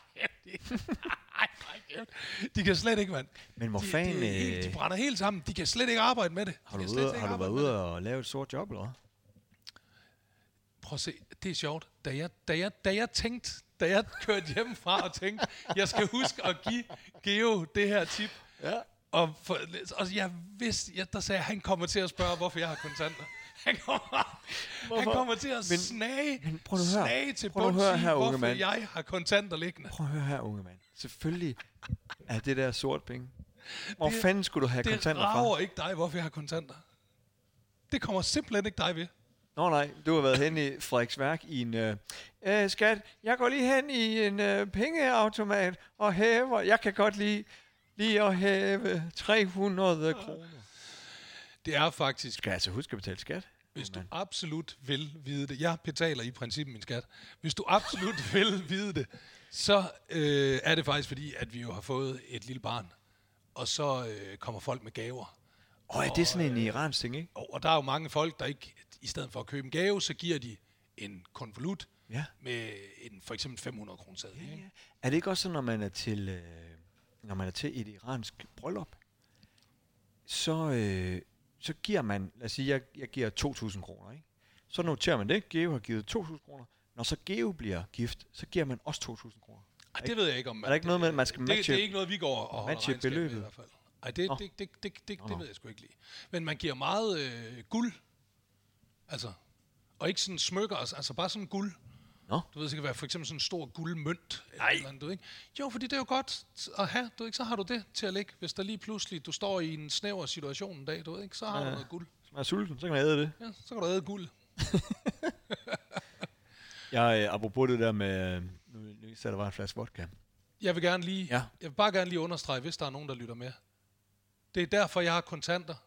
de kan slet ikke, mand. Men hvor de, fanden... de, helt, de brænder helt sammen. De kan slet ikke arbejde med det. Har du, ude, har du været ude og lave et sort job, eller hvad? Prøv at se, det er sjovt. Da jeg, da jeg, da jeg tænkte, da jeg kørte hjemmefra og tænkte, jeg skal huske at give Geo det her tip. Ja. Og, for, og jeg vidste, jeg, der sagde, at han kommer til at spørge, hvorfor jeg har kontanter. Han kommer, han kommer til at men, snage, men prøv at høre. snage til bunds i, hvorfor mand. jeg har kontanter liggende. Prøv at høre her, unge mand. Selvfølgelig er det der sort penge. Hvor det, fanden skulle du have kontanter fra? Det rager ikke dig, hvorfor jeg har kontanter. Det kommer simpelthen ikke dig ved. Nå nej, du har været hen i Frederiksværk i en... Øh, øh, skat, jeg går lige hen i en øh, pengeautomat og hæver... Jeg kan godt lige, lige at hæve tre hundrede kroner. Det er faktisk... Skal jeg altså huske at betale skat? Hvis du absolut vil vide det... Jeg betaler i princippet min skat. Hvis du absolut vil vide det, så øh, er det faktisk fordi, at vi jo har fået et lille barn. Og så øh, kommer folk med gaver. Åh, oh, er det sådan en iransk ting, ikke? Og, og der er jo mange folk, der ikke... I stedet for at købe en gave, så giver de en konvolut ja. med en for eksempel fem hundrede kroner seddel. Ja, ja. Er det ikke også sådan, når man er til, øh, når man er til et iransk bryllup, så... Øh, så giver man, lad os sige, jeg, jeg giver to tusind kroner, ikke? Så noterer man det, Geo har givet to tusind kroner. Når så Geo bliver gift, så giver man også to tusind kroner. Ej, det ved jeg ikke om. Er der ikke noget med, at man skal matche? Det, det er ikke noget, vi går og holder regnskab beløbet. Med, i hvert fald. Ej, det, det, det, det, det, det, det ved jeg sgu ikke lige. Men man giver meget øh, guld. Altså, og ikke sådan smykker, altså bare sådan guld. Nå. Du ved, det kan være for eksempel sådan en stor guldmønt. Nej. Eller andet, du, ikke? Jo, fordi det er jo godt at have, du ikke? Så har du det til at lægge, hvis der lige pludselig, du står i en snæver situation en dag, du ved, ikke? Så har ja. du noget guld. Hvis man er sulten, så kan man æde det. Ja, så kan du æde guld. Jeg, apropos det der med, nu, nu sætter der bare en flaske vodka. Jeg vil gerne lige, ja. jeg vil bare gerne lige understrege, hvis der er nogen, der lytter med. Det er derfor, jeg har kontanter.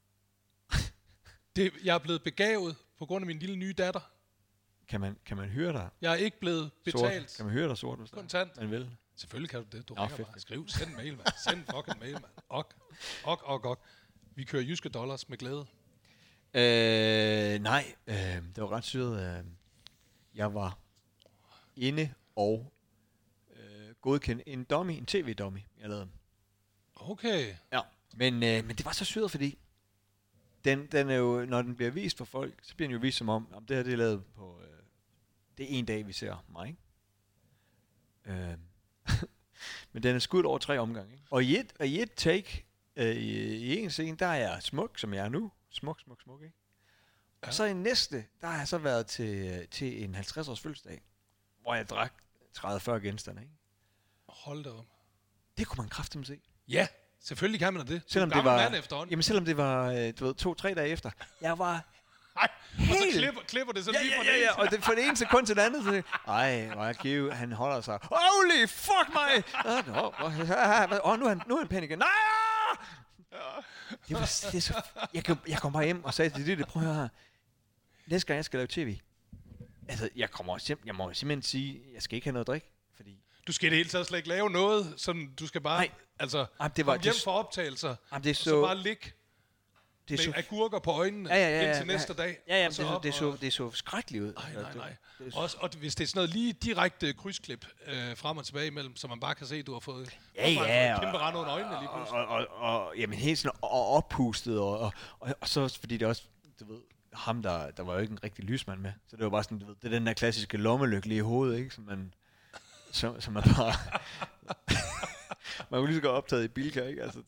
Det, jeg er blevet begavet på grund af min lille nye datter. Kan man, kan man høre dig? Jeg er ikke blevet betalt. Sort. Kan man høre dig sort? Hvis kontant. Man vil. Selvfølgelig kan du det. Du Nå, ringer fedt. bare. Skriv. Send en mail, mand. Send en fucking mail, mand. Ok. Ok, ok, ok. Vi kører jyske dollars med glæde. Øh, nej, øh, det var ret syret. Øh, jeg var inde og øh, godkendt en dummy, en tv-dummy, jeg lavede. Okay. Ja, men, øh, men det var så syret, fordi den, den er jo, når den bliver vist for folk, så bliver den jo vist som om, om det her det er lavet på, øh, det er en dag, vi ser mig, ikke? Øh, men den er skudt over tre omgange, ikke? Og i et, og i et take, øh, i, i en scene, der er jeg smuk, som jeg er nu. Smuk, smuk, smuk, ikke? Ja. Og så i næste, der har jeg så været til, til en halvtreds års fødselsdag, hvor jeg drak tredive til fyrre genstande, ikke? Hold da op. Det kunne man kraftigt se. Ja. Selvfølgelig kan man det. Selvom det var, jamen selvom det var, du ved, to-tre dage efter. Jeg var Nej, helt... og så klipper, klipper det så ja, lige ja, fra ja, det ja, og det, fra det ene sekund til det andet, så ej, hvor er Q, han holder sig. Holy fuck mig! Åh, oh, oh, nu er han, nu er han pæn igen. Nej! Det var, det er så, jeg, kom, jeg kom bare hjem og sagde til det, prøv at høre her. Næste gang jeg skal lave tv, altså, jeg kommer simp- jeg må simpelthen sige, jeg skal ikke have noget drik, fordi... Du skal i det hele taget slet ikke lave noget, sådan du skal bare, nej, altså, jamen, det var, komme hjem det, for optagelser, jamen, det er og så, så bare ligge det er med så, agurker på øjnene ja, ja, ja, ja, indtil ja, næste dag. Ja, ja, og så det, op, det, så, og, det så skrækkeligt ud. Nej, nej, nej. Det, det, Også, og hvis det er sådan noget lige direkte krydsklip øh, frem og tilbage imellem, så man bare kan se, at du har fået, ja, ja, fået kæmpe rand under øjnene lige pludselig. Og, og, og, og jamen helt sådan og oppustet, og, og, og, og så fordi det også, du ved, ham der, der var jo ikke en rigtig lysmand med, så det var bare sådan, du ved, det er den der klassiske lommelykke lige i hovedet, ikke, som man, som, som man bare, man kunne lige så godt optaget i Bilka, ikke, altså.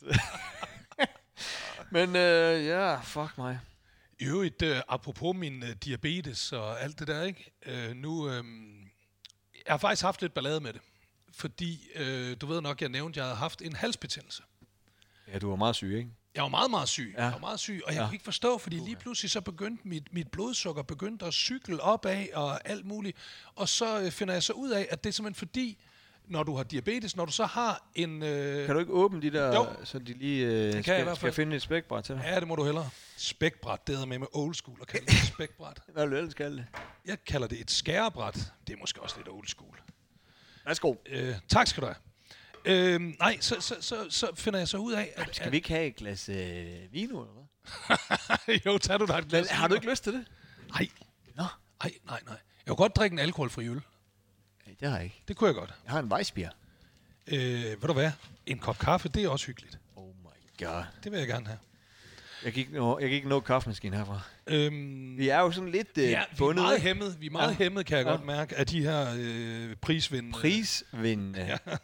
Men øh, ja, yeah, fuck mig. I øvrigt, uh, apropos min uh, diabetes og alt det der, ikke? Uh, nu, um, jeg har faktisk haft lidt ballade med det. Fordi, uh, du ved nok, jeg nævnte, at jeg havde haft en halsbetændelse. Ja, du var meget syg, ikke? Jeg var meget, meget syg. Ja. Jeg var meget syg, og jeg ja. kunne ikke forstå, fordi lige pludselig så begyndte mit, mit blodsukker begyndte at cykle opad og alt muligt. Og så uh, finder jeg så ud af, at det er simpelthen fordi, når du har diabetes, når du så har en... Øh... Kan du ikke åbne de der, jo. så de lige øh, skal, skal finde et spækbræt til dig? Ja, det må du hellere. Spækbræt, det hedder med med old school, og kalde det et spækbræt. Hvad vil du ellers kalde det? Jeg kalder det et skærebræt. Det er måske også lidt old school. Værsgo. Øh, tak skal du have. Øh, nej, så, så, så, så finder jeg så ud af... At, skal vi ikke have et glas øh, vino, eller hvad? Jo, tager du dig et glas. Men, har du ikke lyst til det? Nej. Nå. Nej, nej, nej. Jeg kunne godt drikke en alkoholfri øl. Nej, det har jeg ikke. Det kunne jeg godt. Jeg har en Weissbier. Øh, ved du hvad? En kop kaffe, det er også hyggeligt. Oh my god. Det vil jeg gerne have. Jeg kan ikke nå, jeg kan ikke nå kaffemaskinen herfra. Øhm, vi er jo sådan lidt øh, ja, bundet. Vi er meget hæmmet, vi er meget ja. hæmmet, kan jeg ja. godt mærke, af de her øh, prisvindende. Prisvindende. Ja.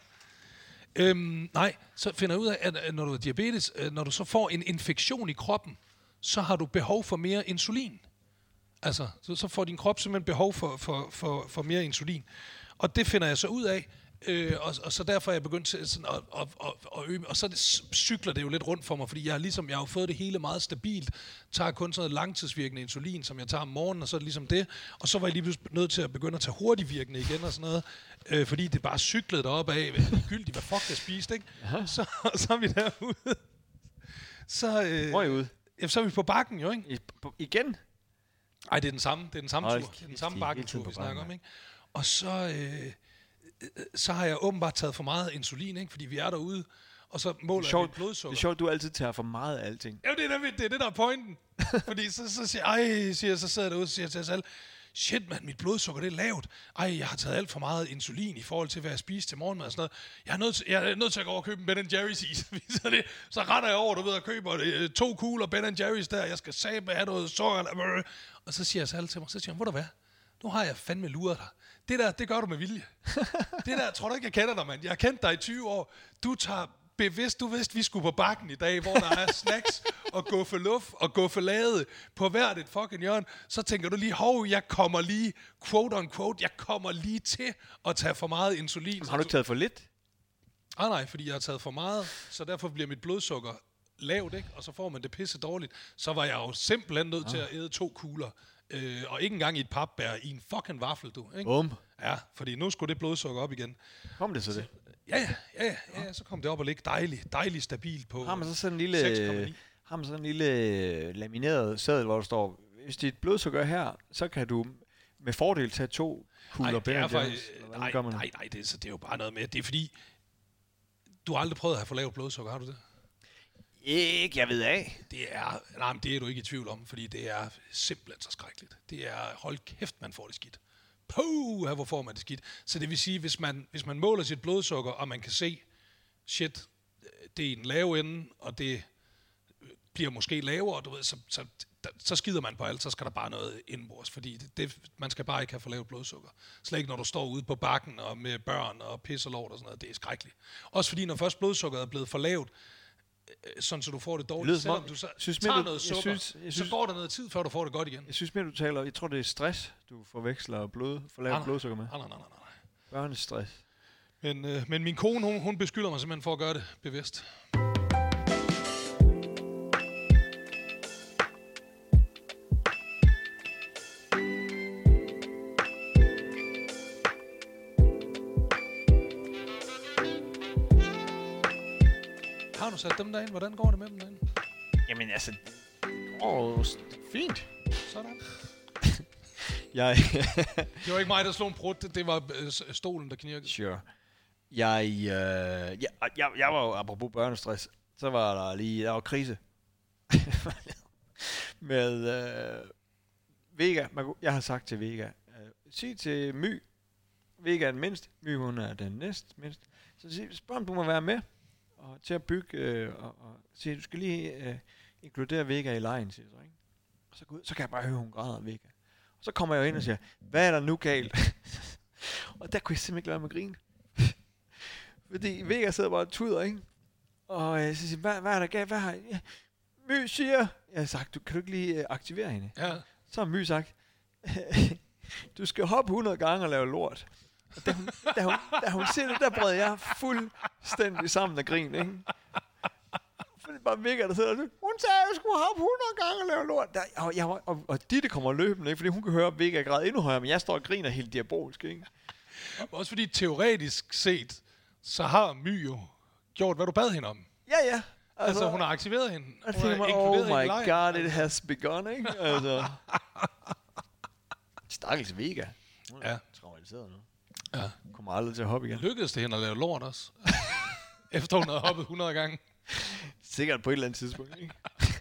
øhm, nej, så finder jeg ud af, at når du har diabetes, når du så får en infektion i kroppen, så har du behov for mere insulin. Altså, så, så får din krop simpelthen behov for, for, for, for mere insulin. Og det finder jeg så ud af, øh, og, og så derfor er jeg begyndt til sådan at, at, at, at øge, og så det, cykler det jo lidt rundt for mig, fordi jeg har ligesom, jeg har fået det hele meget stabilt, tager kun sådan noget langtidsvirkende insulin, som jeg tager om morgenen, og så er det ligesom det, og så var jeg lige pludselig nødt til at begynde at tage hurtigvirkende igen og sådan noget, øh, fordi det bare cyklede deroppe af, gyldigt, hvad fuck jeg spiste, ikke? Så, så er vi derude. Så, øh, Hvor er I ude? Ja, så er vi på bakken jo, ikke? I, på, igen? Nej, det er den samme, det er den samme Hold tur. kæft, Det er den samme de er bakkentur, hele tiden vi på snakker bakken, om, ikke? Og så, øh, så har jeg åbenbart taget for meget insulin, ikke? Fordi vi er derude, og så måler jeg mit blodsukker. Det er sjovt, du altid tager for meget af alting. Ja, det er det, det, er det der er pointen. Fordi så, så siger jeg, ej, siger, så sidder jeg derude og siger til os alle, shit mand, mit blodsukker det er lavt. Ej, jeg har taget alt for meget insulin i forhold til, hvad jeg spiser til morgenmad og sådan noget. Jeg er nødt til, jeg er nødt til at gå over og købe en Ben and Jerry's is. så, det, så render jeg over, du ved, og køber øh, to kugler Ben and Jerry's der. Jeg skal sabe have noget sukker. Og så siger jeg så alle til mig, så siger han, hvor du hvad? Nu har jeg fandme luret dig. Det der, det gør du med vilje. det der, tror du ikke, jeg kender dig, mand. Jeg har kendt dig i tyve år. Du tager bevidst, du vidste, vi skulle på bakken i dag, hvor der er snacks og guffeluff og guffelade på hvert et fucking hjørne. Så tænker du lige, hov, jeg kommer lige, quote on quote, jeg kommer lige til at tage for meget insulin. Jamen, har du ikke taget for lidt? Ah, nej, fordi jeg har taget for meget, så derfor bliver mit blodsukker lavt, ikke? Og så får man det pisse dårligt. Så var jeg jo simpelthen nødt ah. til at æde to kugler. Øh, og ikke engang i et papbær, i en fucking vaffel, du. Ikke? Bum. Ja, fordi nu skulle det blodsukker op igen. Kom det så det? Ja, ja, ja, ja, ja, så kom det op og ligge dejligt, dejligt stabilt på har man så sådan en lille, har man sådan en lille lamineret seddel, hvor der står, hvis dit blodsukker er her, så kan du med fordel tage to kugler Ben and Jerry's. Nej, nej, nej, det, så det er jo bare noget med, det er fordi, du har aldrig prøvet at have for lavt blodsukker, har du det? Ikke, jeg ved af. Det er, nej, men det er du ikke i tvivl om, fordi det er simpelthen så skrækkeligt. Det er, hold kæft, man får det skidt. Puh, hvor får man det skidt. Så det vil sige, hvis man, hvis man måler sit blodsukker, og man kan se, shit, det er i den lave ende, og det bliver måske lavere, du ved, så, så, så skider man på alt, så skal der bare noget indbords, fordi det, det, man skal bare ikke have for lavt blodsukker. Slet ikke, når du står ude på bakken og med børn og pis og lort og sådan noget, det er skrækkeligt. Også fordi, når først blodsukkeret er blevet for lavt, sådan så du får det dårligt, selvom du så synes, tager du, noget sukker, synes, synes, så går der noget tid, før du får det godt igen. Jeg synes mere, du taler, jeg tror, det er stress, du forveksler blod, for lavt nej, blodsukker med. Nej, nej, nej, nej. Børnestress. Men, øh, men min kone, hun, hun beskylder mig simpelthen for at gøre det bevidst. Har du sat dem derind? Hvordan går det med dem derinde? Jamen altså, åh, fint. Sådan. Jeg... Det var ikke mig, der slog en prut. Det var øh, stolen, der knirkede. Sure. Jeg, øh, jeg, jeg, jeg var jo, apropos børnestress, så var der lige, der var krise. Med øh, Vega. Jeg har sagt til Vega, øh, sig til My, Vega er den mindste, My hun er den næst mindste. Så sig, spørg om du må være med og, til at bygge, øh, og, og sige, du skal lige øh, inkludere Vega i lejen, siger så, ikke? Og så, så kan jeg bare høre, hun græder Vega. Og så kommer jeg jo ind og siger, hvad er der nu galt? Og der kunne jeg simpelthen ikke lade mig grine. Fordi Vega sidder bare og tuder, ikke? Og jeg siger, hvad, hvad er der galt? Hvad har jeg? My siger, jeg har sagt, du kan du ikke lige aktivere hende? Ja. Så har My sagt, du skal hoppe hundrede gange og lave lort. Og da hun, da hun, da hun siger det, der brød jeg fuldstændig sammen af grin, ikke? For det er bare Vega, der sidder og siger, hun sagde, at jeg skulle hoppe hundrede gange og lave lort. Der, og, jeg, og, og Ditte kommer løbende, ikke? Fordi hun kan høre, at Vega græder endnu højere, men jeg står og griner helt diabolsk, ikke? Også fordi teoretisk set, så har My jo gjort, hvad du bad hende om. Ja, ja. Altså, altså hun har aktiveret hende. Jeg Hun tænker har mig, oh inkluderet my hende i lejen. god, it has begun, ikke? Altså. Stakkels Vega. Hun er Ja. traumatiseret nu. Ja. Hun kommer aldrig til at hoppe igen. Lykkedes det hende at lave lort også? Efter hun havde hoppet hundrede gange. Sikkert på et eller andet tidspunkt, ikke?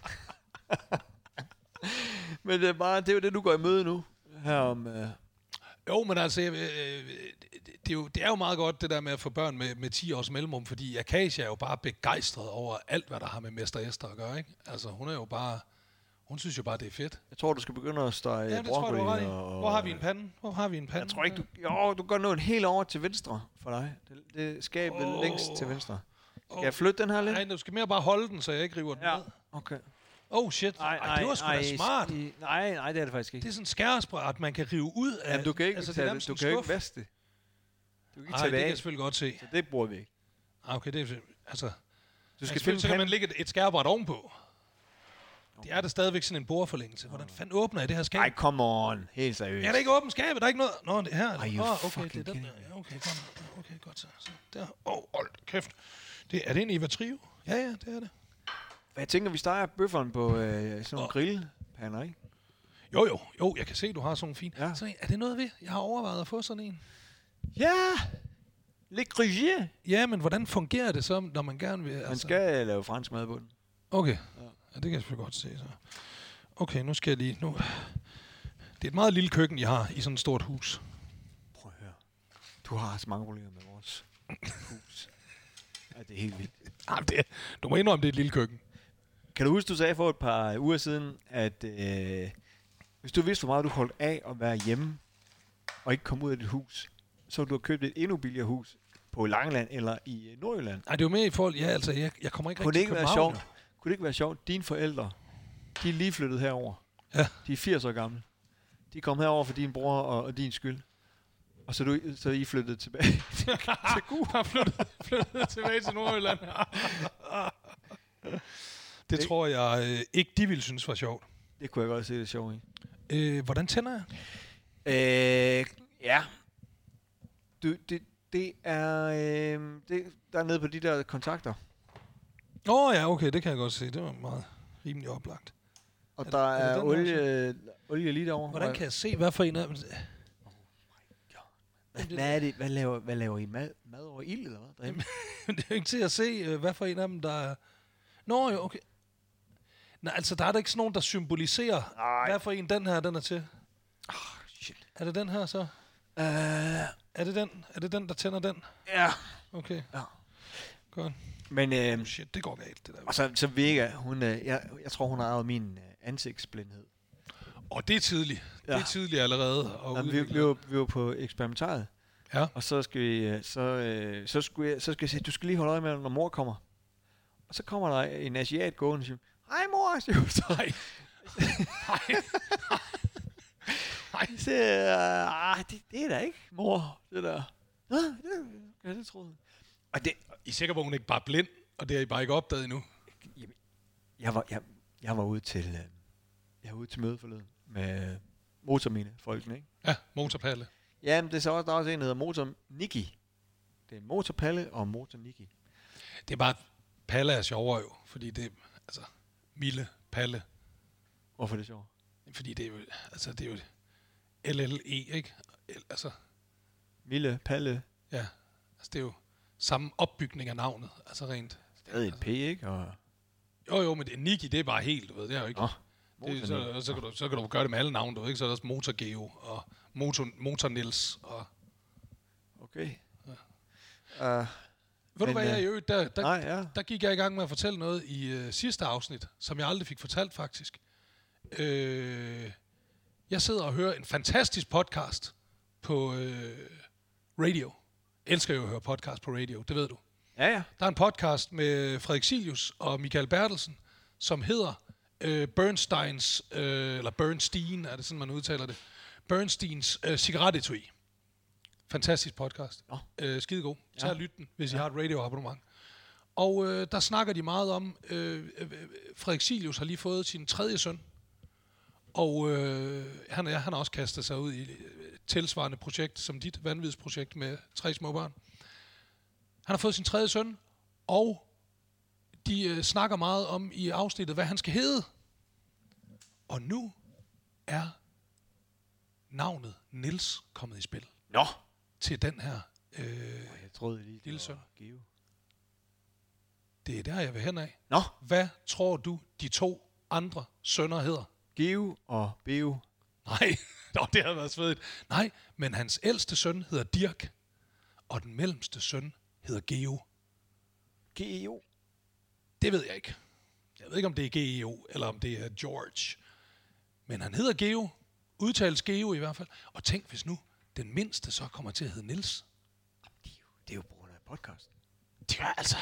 Men det er bare, det er jo det, du går i møde nu. Her om... Uh... Jo, men altså, øh, det, er jo, det er jo meget godt, det der med at få børn med, med ti års mellemrum, fordi Akasia er jo bare begejstret over alt, hvad der har med Mester Esther at gøre, ikke? Altså, hun er jo bare... Hun synes jo bare, det er fedt. Jeg tror, du skal begynde at stege ja, det tror jeg, du har ret i. og... Hvor har vi en pande? Hvor har vi en pande? Jeg tror ikke, du... Jo, du går noget helt over til venstre for dig. Det, det skabet Oh. længst til venstre. Skal Oh. jeg flytte den her lidt? Nej, du skal mere bare holde den, så jeg ikke river den Ja. ned. Okay. Oh shit, Ej, ej, det var sgu da smart. I, nej, nej, det er det faktisk ikke. Det er sådan en skæresbræt, man kan rive ud af. Jamen, du kan ikke, altså, tage det, det, du kan jo ikke vaske det. Du kan ikke Nej, tage det det kan af. jeg selvfølgelig godt se. Så det bruger vi ikke. Ah, okay, det er altså... Du skal altså, finde så kan man panden. lægge et, et skærebræt ovenpå. Det er der stadigvæk sådan en bordforlængelse. Hvordan fanden åbner jeg det her skab? Ej, come on. Helt seriøst. Er der ikke åbent skabet? Der er ikke noget... Nå, det er her. Are you Åh, oh, okay, det er fucking den der. kidding Ja, okay, godt. Okay, godt så. så der. Åh, oh, hold kæft. Det, er det en Eva Trio? Ja, ja, det er det. Jeg tænker, vi steger bøfferen på øh, sådan nogle Åh. grillpander, ikke? Jo, jo, jo, jeg kan se, du har sådan en fin. Ja. Så er det noget ved? Jeg har overvejet at få sådan en. Ja! Le Gruyère. Ja, men hvordan fungerer det så, når man gerne vil... Man skal lave fransk mad på den. Okay, ja, det kan jeg selvfølgelig godt se så. Okay, nu skal jeg lige... Nu. Det er et meget lille køkken, I har i sådan et stort hus. Prøv at høre. Du har så mange problemer med vores hus. Ja, det er helt vildt. Jamen, det, du må indrømme, det er et lille køkken. Kan du huske, du sagde for et par uger siden, at øh, hvis du vidste, hvor meget du holdt af at være hjemme, og ikke komme ud af dit hus, så ville du have købt et endnu billigere hus på Langeland eller i øh, Nordjylland. Nej, det er jo mere i forhold... Ja, altså, jeg, jeg kommer ikke Kunne det rigtig ikke til være København. sjovt? Kunne det ikke være sjovt? Dine forældre, de er lige flyttet herover. Ja. De er firs år gamle. De kom herover for din bror og, og din skyld. Og så, du, så er I flyttet tilbage til Gug. Jeg flyttet, flyttet tilbage til Nordjylland. Det tror jeg øh, ikke, de ville synes var sjovt. Det kunne jeg godt se det sjovt i. Øh, hvordan tænder jeg? Øh, ja. Du, det, det er øh, det, der er nede på de der kontakter. Åh oh, ja, okay, det kan jeg godt se. Det var meget rimelig oplagt. Og Er- der er det er, den olie, olie lige derovre. Hvordan kan jeg se, hvad for en af dem... Hvad, hvad er det? Hvad laver, hvad laver I? Mad, mad over ild, eller hvad? Derhjemme? Det er jo ikke til at se, øh, hvad for en af dem, der er... Nå jo, okay. Nej, altså, der er der ikke sådan nogen, der symboliserer, Nej. hvad for en den her, den er til. Oh, shit. Er det den her så? Uh, Er det den? Er det den, der tænder den? ja. Okay. Ja. Godt. Men, øh, Shit, det går galt, det der. og så, så Vega, hun, øh, jeg, jeg tror, hun har arvet min øh, ansigtsblindhed. Og det er tidligt. Ja. Det Ja. er tidligt allerede. Og Jamen, vi, vi, var, vi var på eksperimentariet. Ja. Og så skal vi, øh, så, øh, så, skulle jeg, så skal jeg sige, du skal lige holde øje med, når mor kommer. Og så kommer der en asiat gående og siger, hej mor, siger hun så. Nej. Nej. Nej. Så, øh, ah, det, det er da ikke mor, det der. Nå, det, ja, det troede jeg. Og det, I er sikre på, at hun ikke bare er blind, og det har I bare ikke opdaget endnu? jamen, jeg var, jeg, jeg var ude til, øh, jeg var ude til møde forleden med motormine folkene, ikke? Ja, motorpalle. Jamen, det er så også, der er også en, der hedder Motor Niki. Det er en motorpalle og en motor Niki. Det er bare... Palle er sjovere jo, fordi det altså Mille, Palle. Hvorfor er det sjovt? Fordi det er jo, altså det er jo L L E, ikke? Altså, Mille, Palle. ja, altså det er jo samme opbygning af navnet, altså rent. Det er et P, ikke? Og... Jo, jo, men det, Niki, det er bare helt, du ved, det er jo ikke... Nå, det, så, så, kan du, så kan du gøre det med alle navne, du ved, ikke? Så er der også Motorgeo og Motor, Motor Nils og... Okay. Ja. Uh, Ved du hvad, jeg i øvrigt, der, der, nej, ja. der gik jeg i gang med at fortælle noget i øh, sidste afsnit, som jeg aldrig fik fortalt, faktisk. Øh, jeg sidder og hører en fantastisk podcast på øh, radio. Jeg elsker jo at høre podcast på radio, det ved du. Ja, ja. Der er en podcast med Frederik Silius og Michael Bertelsen, som hedder øh, Bernsteins, øh, eller Bernstein, er det sådan, man udtaler det, Bernsteins øh, cigarettetui. Fantastisk podcast. Oh. Øh, skidegod. Tag og lyt den, hvis ja. I har et radioabonnement. Og øh, der snakker de meget om, øh, øh, Frederik Silius har lige fået sin tredje søn. Og øh, han, ja, han har også kastet sig ud i et tilsvarende projekt som dit vanvidsprojekt med tre små børn. Han har fået sin tredje søn, og de øh, snakker meget om i afsnittet, hvad han skal hedde. Og nu er navnet Niels kommet i spil. Nå! Til den her øh, jeg troede lige, lille søn. Geo. Det er der, jeg vil hen af. Nå! Hvad tror du, de to andre sønner hedder? Geo og Beo. Nej, Nå, det har været svedigt. Nej, men hans ældste søn hedder Dirk, og den mellemste søn hedder Geo. G E O? Det ved jeg ikke. Jeg ved ikke, om det er G E O, eller om det er George. Men han hedder Geo. Udtales Geo i hvert fald. Og tænk, hvis nu den mindste så kommer til at hedde Niels. Det er jo på grund af podcast. Det er altså...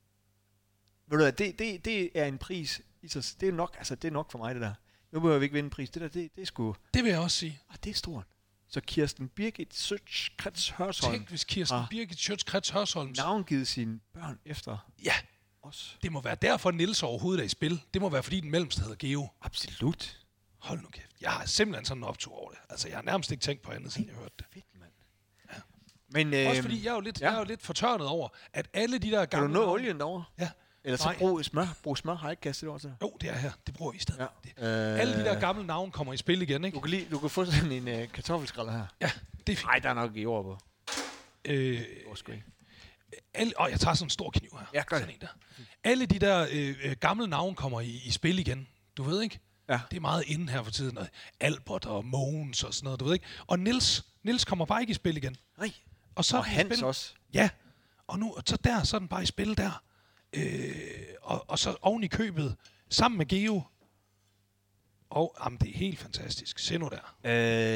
Ved du hvad, det, det, det er en pris i sig. Det er nok, altså det er nok for mig, det der. Nu behøver vi ikke vinde en pris. Det der, det, det er sgu... Det vil jeg også sige. Ah, det er stort. Så Kirsten Birgit Søtsch Krets Hørsholm... Tænk, hvis Kirsten ah, Birgit Schøtz Krets Hørsholm... navngivet sine børn efter... Ja, os. det må være derfor, Niels overhovedet er i spil. Det må være, fordi den mellemste hedder Geo. Absolut. Hold nu kæft. Jeg har simpelthen sådan en optur over det. Altså, jeg har nærmest ikke tænkt på andet, siden jeg hørte det. Fedt, mand. Ja. Men, øh, også fordi jeg er jo lidt, ja. jeg er jo lidt fortørnet over, at alle de der gamle... Kan du nå olien derovre? Ja. Eller så Nej. brug smør. Brug smør, har jeg ikke kastet over til. Jo, det er her. Det bruger vi i stedet. Ja. Det. Alle de der gamle navne kommer i spil igen, ikke? Du kan, lige, du kan få sådan en øh, kartoffelskræller her. Ja, det er fint. Nej, der er nok i ord på. Øh, alle, åh, jeg tager sådan en stor kniv her. Ja, gør sådan en der. Alle de der øh, gamle navne kommer i, i spil igen. Du ved ikke? Ja. Det er meget inden her for tiden. Albert og Mogens og sådan noget, du ved ikke? Og Niels, Niels kommer bare ikke i spil igen. Nej. Og, så og Hans spil. Også. Ja. Og nu, så der, så er den bare i spil der. Øh, og, og så oven i købet, sammen med Geo. Og jamen, det er helt fantastisk. Se nu der. Øh,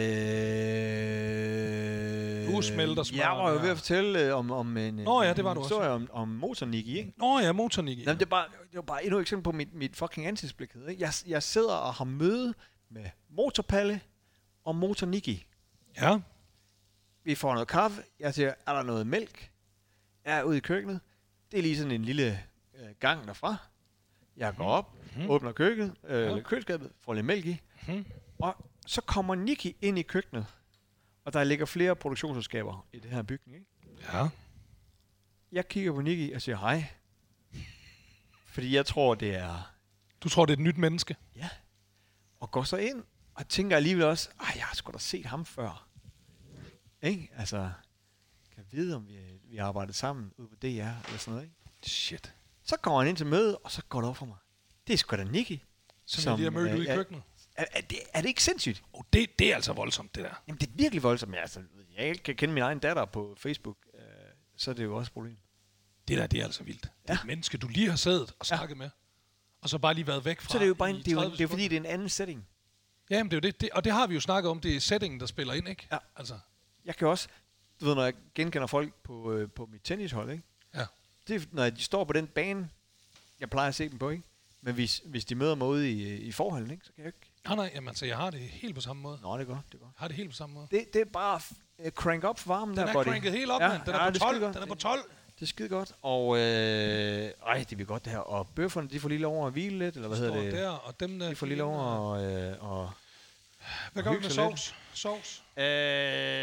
du smelter smør. Jeg var jo ved at fortælle øh, om, om en, Nå, ja, det var en du historie om, om Motorniki, ikke? Nå ja, Motorniki. Ja. Det, er bare, det var bare endnu et eksempel på mit, mit fucking ansigtsblikhed. Ikke? Jeg, jeg sidder og har møde med Motorpalle og Motorniki. Ja. Vi får noget kaffe. Jeg siger, er der noget mælk? Jeg er ude i køkkenet. Det er lige sådan en lille øh, gang derfra. Jeg går op, mm-hmm. åbner køkkenet, øh, ja. køleskabet, får lidt mælk i. Mm-hmm. Og så kommer Niki ind i køkkenet. Og der ligger flere produktionsselskaber i det her bygning, ikke? Ja. Jeg kigger på Niki og siger hej. Fordi jeg tror, det er... Du tror, det er et nyt menneske? Ja. Og går så ind og tænker alligevel også, ej, jeg har sgu da set ham før. Ikke? Altså, kan vide, om vi, vi har arbejdet sammen ude på D R eller sådan noget, ikke? Shit. Så kommer han ind til møde, og så går det op for mig. Det er sgu da Niki. Som, som jeg lige har mødt øh, ude i køkkenet. Er, er, det, er det ikke sindssygt? Oh, det, det er altså voldsomt, det der. Jamen, det er virkelig voldsomt. Jeg, altså, jeg kan kende min egen datter på Facebook, øh, så er det jo også et problem. Det der, det er altså vildt. Det er ja. et menneske, du lige har siddet og snakket ja. med, og så bare lige været væk fra. Så det er jo bare en, det er jo, det er fordi, det er en anden setting. Ja, men det er jo det, det. Og det har vi jo snakket om, det er settingen, der spiller ind, ikke? Ja. Altså. Jeg kan også, du ved, når jeg genkender folk på, øh, på mit tennishold, ikke? Ja. Det er, når de står på den bane, jeg plejer at se dem på, ikke? Men hvis, hvis de møder mig ude i, i forholdet, ikke, så kan jeg ikke... Nej, nej, jamen, altså, jeg har det helt på samme måde. Nå, det er godt, det er godt. Jeg har det helt på samme måde. Det, det er bare uh, crank up for varmen den der, er cranket helt op, ja, mand. Den, ja, er på tolv. Den er på tolv. Det er skide godt. Og, øh, ej, det bliver godt det her. Og bøfferne, de får lige lov at hvile lidt, eller hvad hedder det? Der, og dem der... De får lige lov at... Øh, og hvad gør vi med sovs? Sovs? Øh,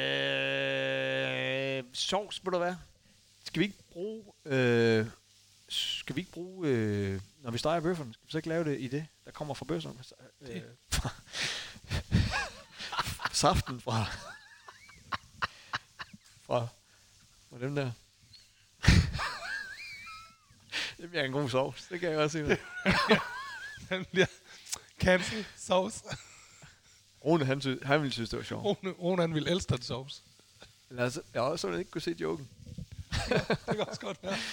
sovs, vil du hvad? Skal vi ikke bruge øh, skal vi ikke bruge, øh, når vi steger bøfferne, skal vi så ikke lave det i det, der kommer fra bøfferne? Øh, fra saften fra, fra, fra dem der. Det bliver en god sovs, det kan jeg også se. Den bliver cancel sovs. Rune, han, sy- han ville synes, det var sjovt. Rune, Rune han ville elske den sovs. Altså, jeg har også ikke kunne se joken. Ja, det kan også godt være.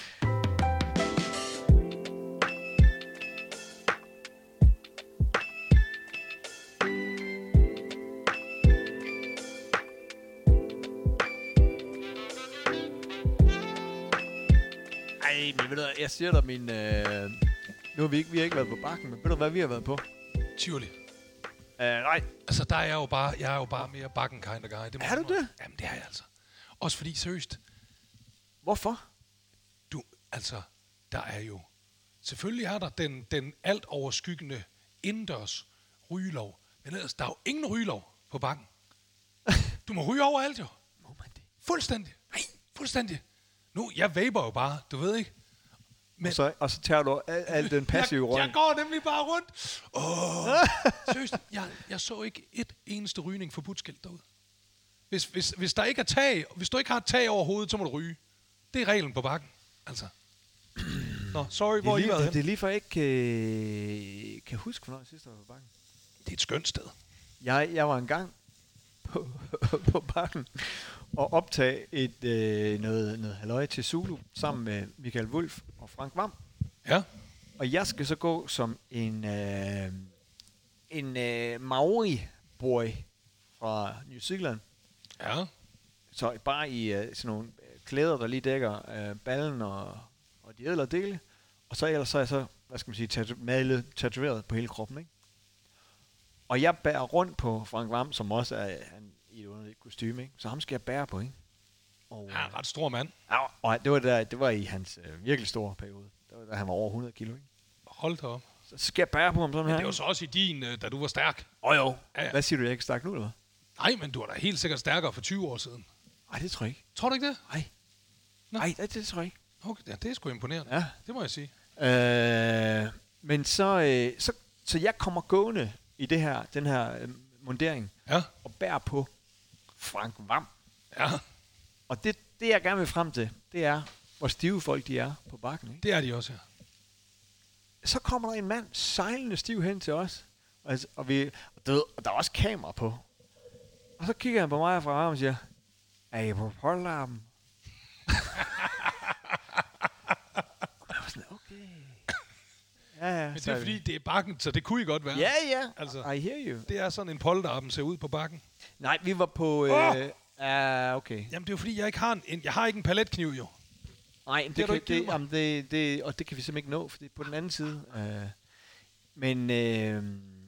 Ej, men ved du, jeg siger dig, min... Øh, nu har vi ikke, vi har ikke været på bakken, men ved du, hvad vi har været på? Tivoli. Uh, nej. Altså, der er jeg jo bare, jeg er jo bare mere bakken kind of guy. Det må Er du man- det? Jamen, det er jeg altså. Også fordi, seriøst, Hvorfor? du, altså, der er jo... Selvfølgelig er der den, den alt overskyggende indendørs rygelov. Men ellers, der er jo ingen rygelov på bakken. Du må ryge overalt jo. Må man det? Fuldstændig. Nej, fuldstændig. Nu, jeg vaper jo bare, du ved ikke. Men Og så, og så tager du al, al den passive jeg, røg. jeg går nemlig bare rundt. Åh, seriøst, jeg, jeg så ikke et eneste rygning forbudt skilt derude. Hvis, hvis, hvis der ikke er tag, hvis du ikke har et tag over hovedet, så må du ryge. Det er reglen på bakken. Altså. Nå, sorry, Det hvor er, har I lige, været det, hen? det er lige for, jeg ikke øh, kan huske, hvornår jeg sidst var på bakken. Det er et skønt sted. Jeg, jeg var engang på, på bakken og optage et, øh, noget, noget halløj til Zulu sammen med Michael Wulff og Frank Vam. Ja. Og jeg skal så gå som en, øh, en øh, Maori-boy fra New Zealand. Ja. Så bare i øh, sådan nogle klæder, der lige dækker øh, ballen og, og de ædler dele. Og så ellers så er jeg så, hvad skal man sige, tatu- malet, tatoveret på hele kroppen, ikke? Og jeg bærer rundt på Frank Vam, som også er han, i et underligt kostyme, ikke? Så ham skal jeg bære på, ikke? Og, Ja, en ret stor mand. ja, og det var, der, det var i hans øh, virkelig store periode. Det var da han var over hundrede kilo, ikke? Hold da op. Så skal jeg bære på ham sådan Men her. det var så også i din, øh, da du var stærk. Åh oh, jo. Ja, ja. Hvad siger du, jeg ikke stak nu, eller hvad? Nej, men du var da helt sikkert stærkere for tyve år siden. Nej, det tror jeg ikke. Tror du ikke det? Nej. Nå. Nej, det, det tror jeg ikke. Okay, ja, det er sgu imponerende. Ja. Det må jeg sige. Øh, men så, øh, så, så jeg kommer gående i det her, den her øh, mundering Ja. og bærer på Frank Vam. Ja, Og det, det, jeg gerne vil frem til, det er, hvor stive folk de er på bakken. Ikke? det er de også, ja. Så kommer der en mand sejlende stiv hen til os, og, altså, og, vi, og, du ved, og der er også kamera på. Og så kigger han på mig fra armen og siger, er I på polterappen? Og jeg var sådan, okay. Ja, ja. Men det er fordi, det er bakken, så det kunne I godt være. Ja, ja. Altså. Altså. I hear you. Det er sådan en polterappen ser ud på bakken. Nej, vi var på... Øh, Åh! uh, okay. Jamen, det er jo fordi, jeg ikke har en, en jeg har ikke en paletkniv, jo. Nej, har det, du det, ikke det, givet mig. jamen, det, det, og det kan vi simpelthen ikke nå, for det er på den anden side. Uh, men... Øh,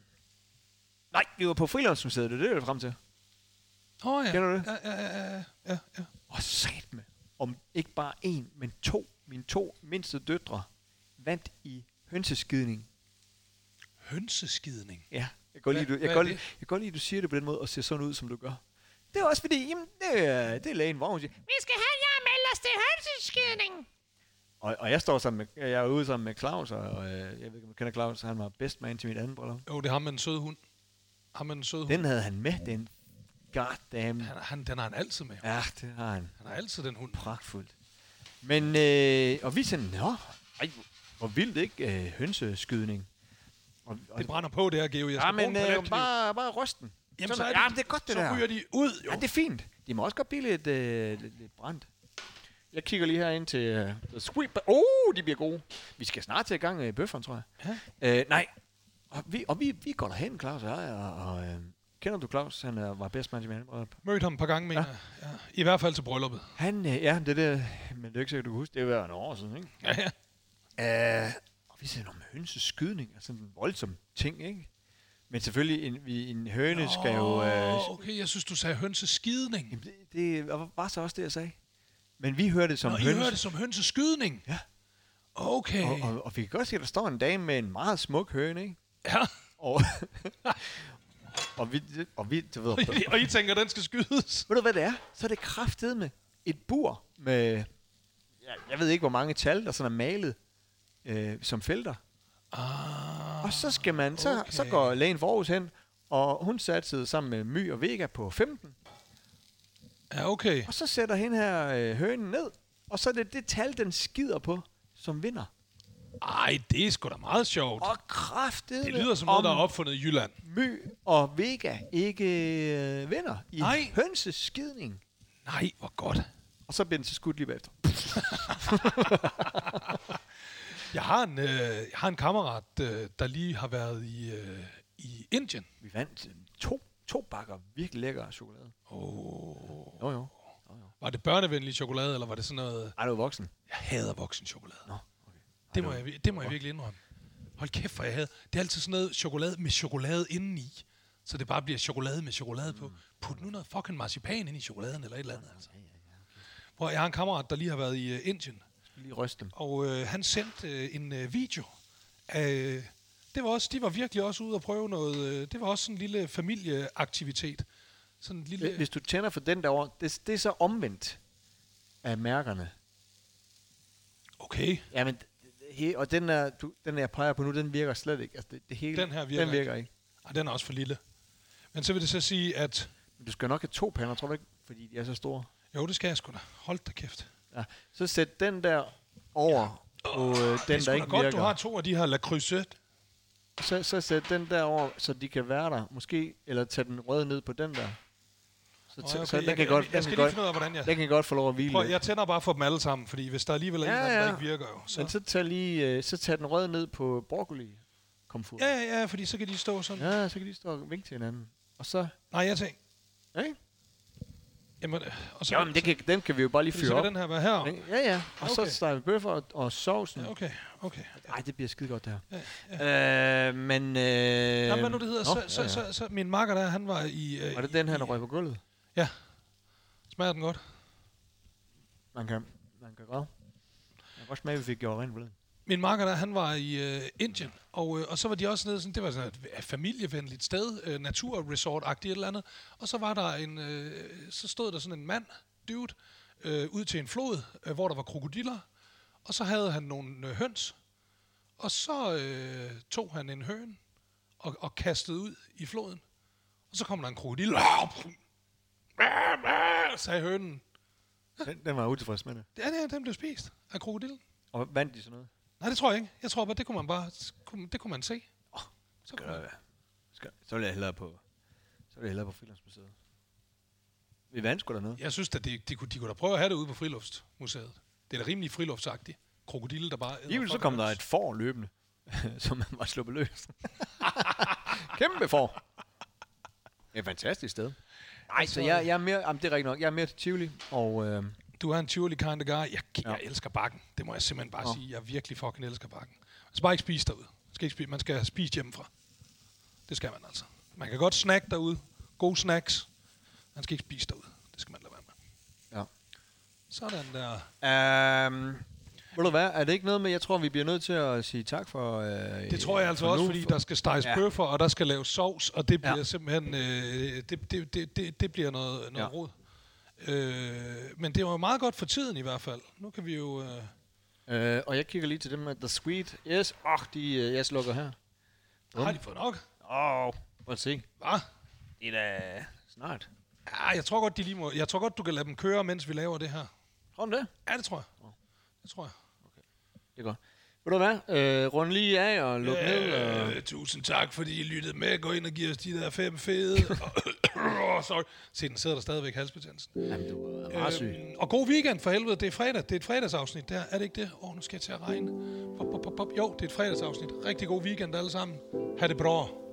nej, vi var på Frilandsmuseet, det er det, jeg vil frem til. Åh, oh, ja. Kender du det? Ja, ja, ja, ja, ja, ja. Og satme, om ikke bare en, men to, mine to mindste døtre, vandt i hønseskidning. Hønseskidning. Ja, jeg kan godt lide, du, jeg Hvad- kan hvad godt er lide, jeg kan godt lide, at du siger det på den måde, og ser sådan ud, som du gør. Det er også fordi, jamen, det er, det er lægen, hvor hun siger, Vi skal have jer melde os til hønseskydning. og, og jeg står sammen med, jeg er ude sammen med Claus, og øh, jeg ved ikke, om du kender Claus, han var best man til mit andet bryllup. Jo, det er ham med en sød hund. Ham med en sød hund. Den havde han med, den goddamn. Han, han, den har han altid med. Ja, det har han. Han har altid den hund. Pragtfuldt. Men, øh, og vi sådan, nå, ej, hvor vildt ikke øh, hønseskydning. Og, og, Det brænder på, det her, Geo. Jeg skal ja, bruge en men øh, paletkniv. bare, bare rysten. Jamen, så Sådan, er det, ja, det er godt, det så der. ryger de ud, jo. Ja, det er fint. De må også godt blive lidt, øh, lidt, lidt brændt. Jeg kigger lige her ind til øh, sweep. Oh, de bliver gode. Vi skal snart til i gang i bøfferen, tror jeg. Ja. Øh, nej. Og vi, og vi, vi går derhen, Claus og jeg. Og, og, øh, kender du Claus? Han øh, var bedst man til min bryllup. Mødte ham et par gange, mener jeg. Ja. I hvert fald til brylluppet. Han, øh, ja, det er det. Men det er ikke sikkert, du kan huske. Det er jo en år siden, ikke? Ja, ja. Øh, og vi ser noget med hønseskydning. Altså en voldsom ting, ikke? Men selvfølgelig, en, vi, en høne Nå, skal jo... Øh, okay, jeg synes, du sagde hønseskidning. jamen, det, det var så også det, jeg sagde. Men vi hørte det som Nå, I høns. hører det som hønseskydning? Ja. Okay. Og, og, og vi kan godt se, at der står en dame med en meget smuk høne, ikke? Ja. Og, og vi, og vi, du ved, Og I tænker, den skal skydes? ved du hvad det er? Så er det kraftedeme et bur med, ja, jeg ved ikke hvor mange tal, der sådan er malet øh, som felter. Ah, Og så skal man, så, okay. så går lægen for Aarhus hen, og hun satte sammen med My og Vega på femten. Ja, okay. Og så sætter hende her øh, hønen ned, og så er det det tal, den skider på, som vinder. Ej, det er sgu da meget sjovt. Og kraftedeme, Det lyder som noget, der er opfundet i Jylland. My og Vega ikke øh, vinder i Nej. hønseskidning. Nej, hvor godt. Og så bliver den så skudt lige bagefter. Jeg har en, øh, jeg har en kammerat, øh, der lige har været i, øh, i Indien. Vi vandt øh, to, to bakker virkelig lækker chokolade. Oh. Jo, jo. Var det børnevenlig chokolade, eller var det sådan noget... Ej, du er voksen. Jeg hader voksen chokolade. Nå, okay. Det må, jeg, det må jeg virkelig indrømme. Hold kæft, for jeg havde. Det er altid sådan noget chokolade med chokolade indeni. Så det bare bliver chokolade med chokolade på. Put nu noget fucking marcipan ind i chokoladen, eller et eller andet. Altså. Hvor jeg har en kammerat, der lige har været i uh, Indien. Lige ryste dem. Og øh, han sendte øh, en øh, video af... Øh, det var også, de var virkelig også ude at prøve noget... Øh, det var også sådan en lille familieaktivitet. Sådan en lille... Hvis du tænder for den derovre, det, det er så omvendt af mærkerne. Okay. Jamen, he, og den er, du, den jeg peger på nu, den virker slet ikke. Altså, det, det hele, Den her virker den virker ikke. Ej, den er også for lille. Men så vil det så sige, at... Men du skal nok have to pander, tror du ikke? Fordi de er så store. Jo, det skal jeg sgu da. Hold da kæft. Ja. Så sæt den der over ja. på øh, den, Det er sgu der da ikke godt, virker. du har to af de her La Creuset. Så, så sæt den der over, så de kan være der. Måske, eller tag den røde ned på den der. Så, Oh, okay. okay. så den jeg, kan jeg, godt, jeg den skal kan lige godt, finde ud af, hvordan jeg... den kan godt få lov at hvile. Prøv, lidt. jeg tænder bare for dem alle sammen, fordi hvis der alligevel er Ja, en, af dem, ja. der ikke virker jo. Så. Men så tag lige, øh, så tag den røde ned på broccoli komfur. Ja, ja, ja, fordi så kan de stå sådan. Ja, så kan de stå og vinke til hinanden. Og så... Nej, jeg tænker... Ikke? Jamen, øh, og så, Jo, men det kan, den kan vi jo bare lige fordi så fyre op. kan den her være her. Ikke? Ja, ja. Og Okay. så steger vi bøffer og, og sovsen. Ja, okay, okay. Ej, det bliver skide godt, det her. Ja, Øh, men... Øh, Jamen, hvad nu det hedder, nå, så, så, ja, ja. så, så min makker der, han var i... Øh, Var det den her, der i- røg på gulvet? Ja. Smager den godt? Man kan, man kan godt. Man kan godt smage, at vi fik gjort rent på det. Min makker der, han var i øh, Indien, og, øh, og så var de også nede, sådan, det var sådan et familievenligt sted, øh, naturresort-agtigt et eller andet, og så var der en, øh, så stod der sådan en mand, dude, øh, ud til en flod, øh, hvor der var krokodiller, og så havde han nogle øh, høns, og så øh, tog han en høne og, og kastede ud i floden, og så kom der en krokodil, sagde hønen. Den, den var utilfreds med det. Ja, det er, den blev spist af krokodillen. Og vandt de sådan noget? Nej, det tror jeg ikke. Jeg tror bare, det kunne man bare, det kunne man se. Oh, så, kunne man, Skal, så vil jeg hellere på, så vil jeg hellere på Frilandsmuseet. Vi vandt sgu da noget. jeg synes, at de, de, kunne, de kunne da prøve at have det ude på Friluftsmuseet. Det er da rimelig friluftsagtigt. Krokodille, der bare... Lige så kom der et får løbende, som man var sluppet løs. Kæmpe får. Det er et fantastisk sted. Nej, så jeg, jeg er mere, jamen, det er rigtigt nok, jeg er mere til Tivoli, og... Øh, Du er en Tivoli kind of guy. Jeg, jeg Ja. elsker bakken. Det må jeg simpelthen bare Nå. sige. Jeg virkelig fucking elsker bakken. Man skal bare ikke spise derude. Man skal, ikke spise, man skal spise hjemmefra. Det skal man altså. Man kan godt snakke derude. Gode snacks. Man skal ikke spise derude. Det skal man lade være med. Ja. Sådan der. Um, ved du hvad, er det ikke noget med, jeg tror, vi bliver nødt til at sige tak for... Øh, Det tror jeg altså for også, nu, fordi for, der skal steges Ja. bøffer, og der skal laves sovs, og det bliver Ja. simpelthen... Øh, det, det, det, det, det bliver noget, noget Ja. rod. Øh, men det var meget godt for tiden i hvert fald. Nu kan vi jo... Øh, Øh, og jeg kigger lige til dem med The Sweet. Yes, åh, oh, de, øh, jeg slukker her. har de fået nok? Åh, oh, prøv at se. Hva? Det er da snart. Ja, jeg tror godt, de lige må... Jeg tror godt, du kan lade dem køre, mens vi laver det her. Tror du det? Ja, det tror jeg. Det tror jeg. Det er godt. Ved du hvad, øh, rund lige af og luk ned. Og... Øh, tusind tak, fordi I lyttede med. Gå ind og giv os de der fem fede. oh, sorry. Se, den sidder der stadigvæk halsbetændelsen. Jamen, du er meget syg. Øhm, og god weekend for helvede. Det er fredag. Det er et fredagsafsnit der. Er det ikke det? Åh, oh, nu skal jeg til at regne. Pop, pop, pop, pop. Jo, det er et fredagsafsnit. Rigtig god weekend alle sammen. Ha' det bra.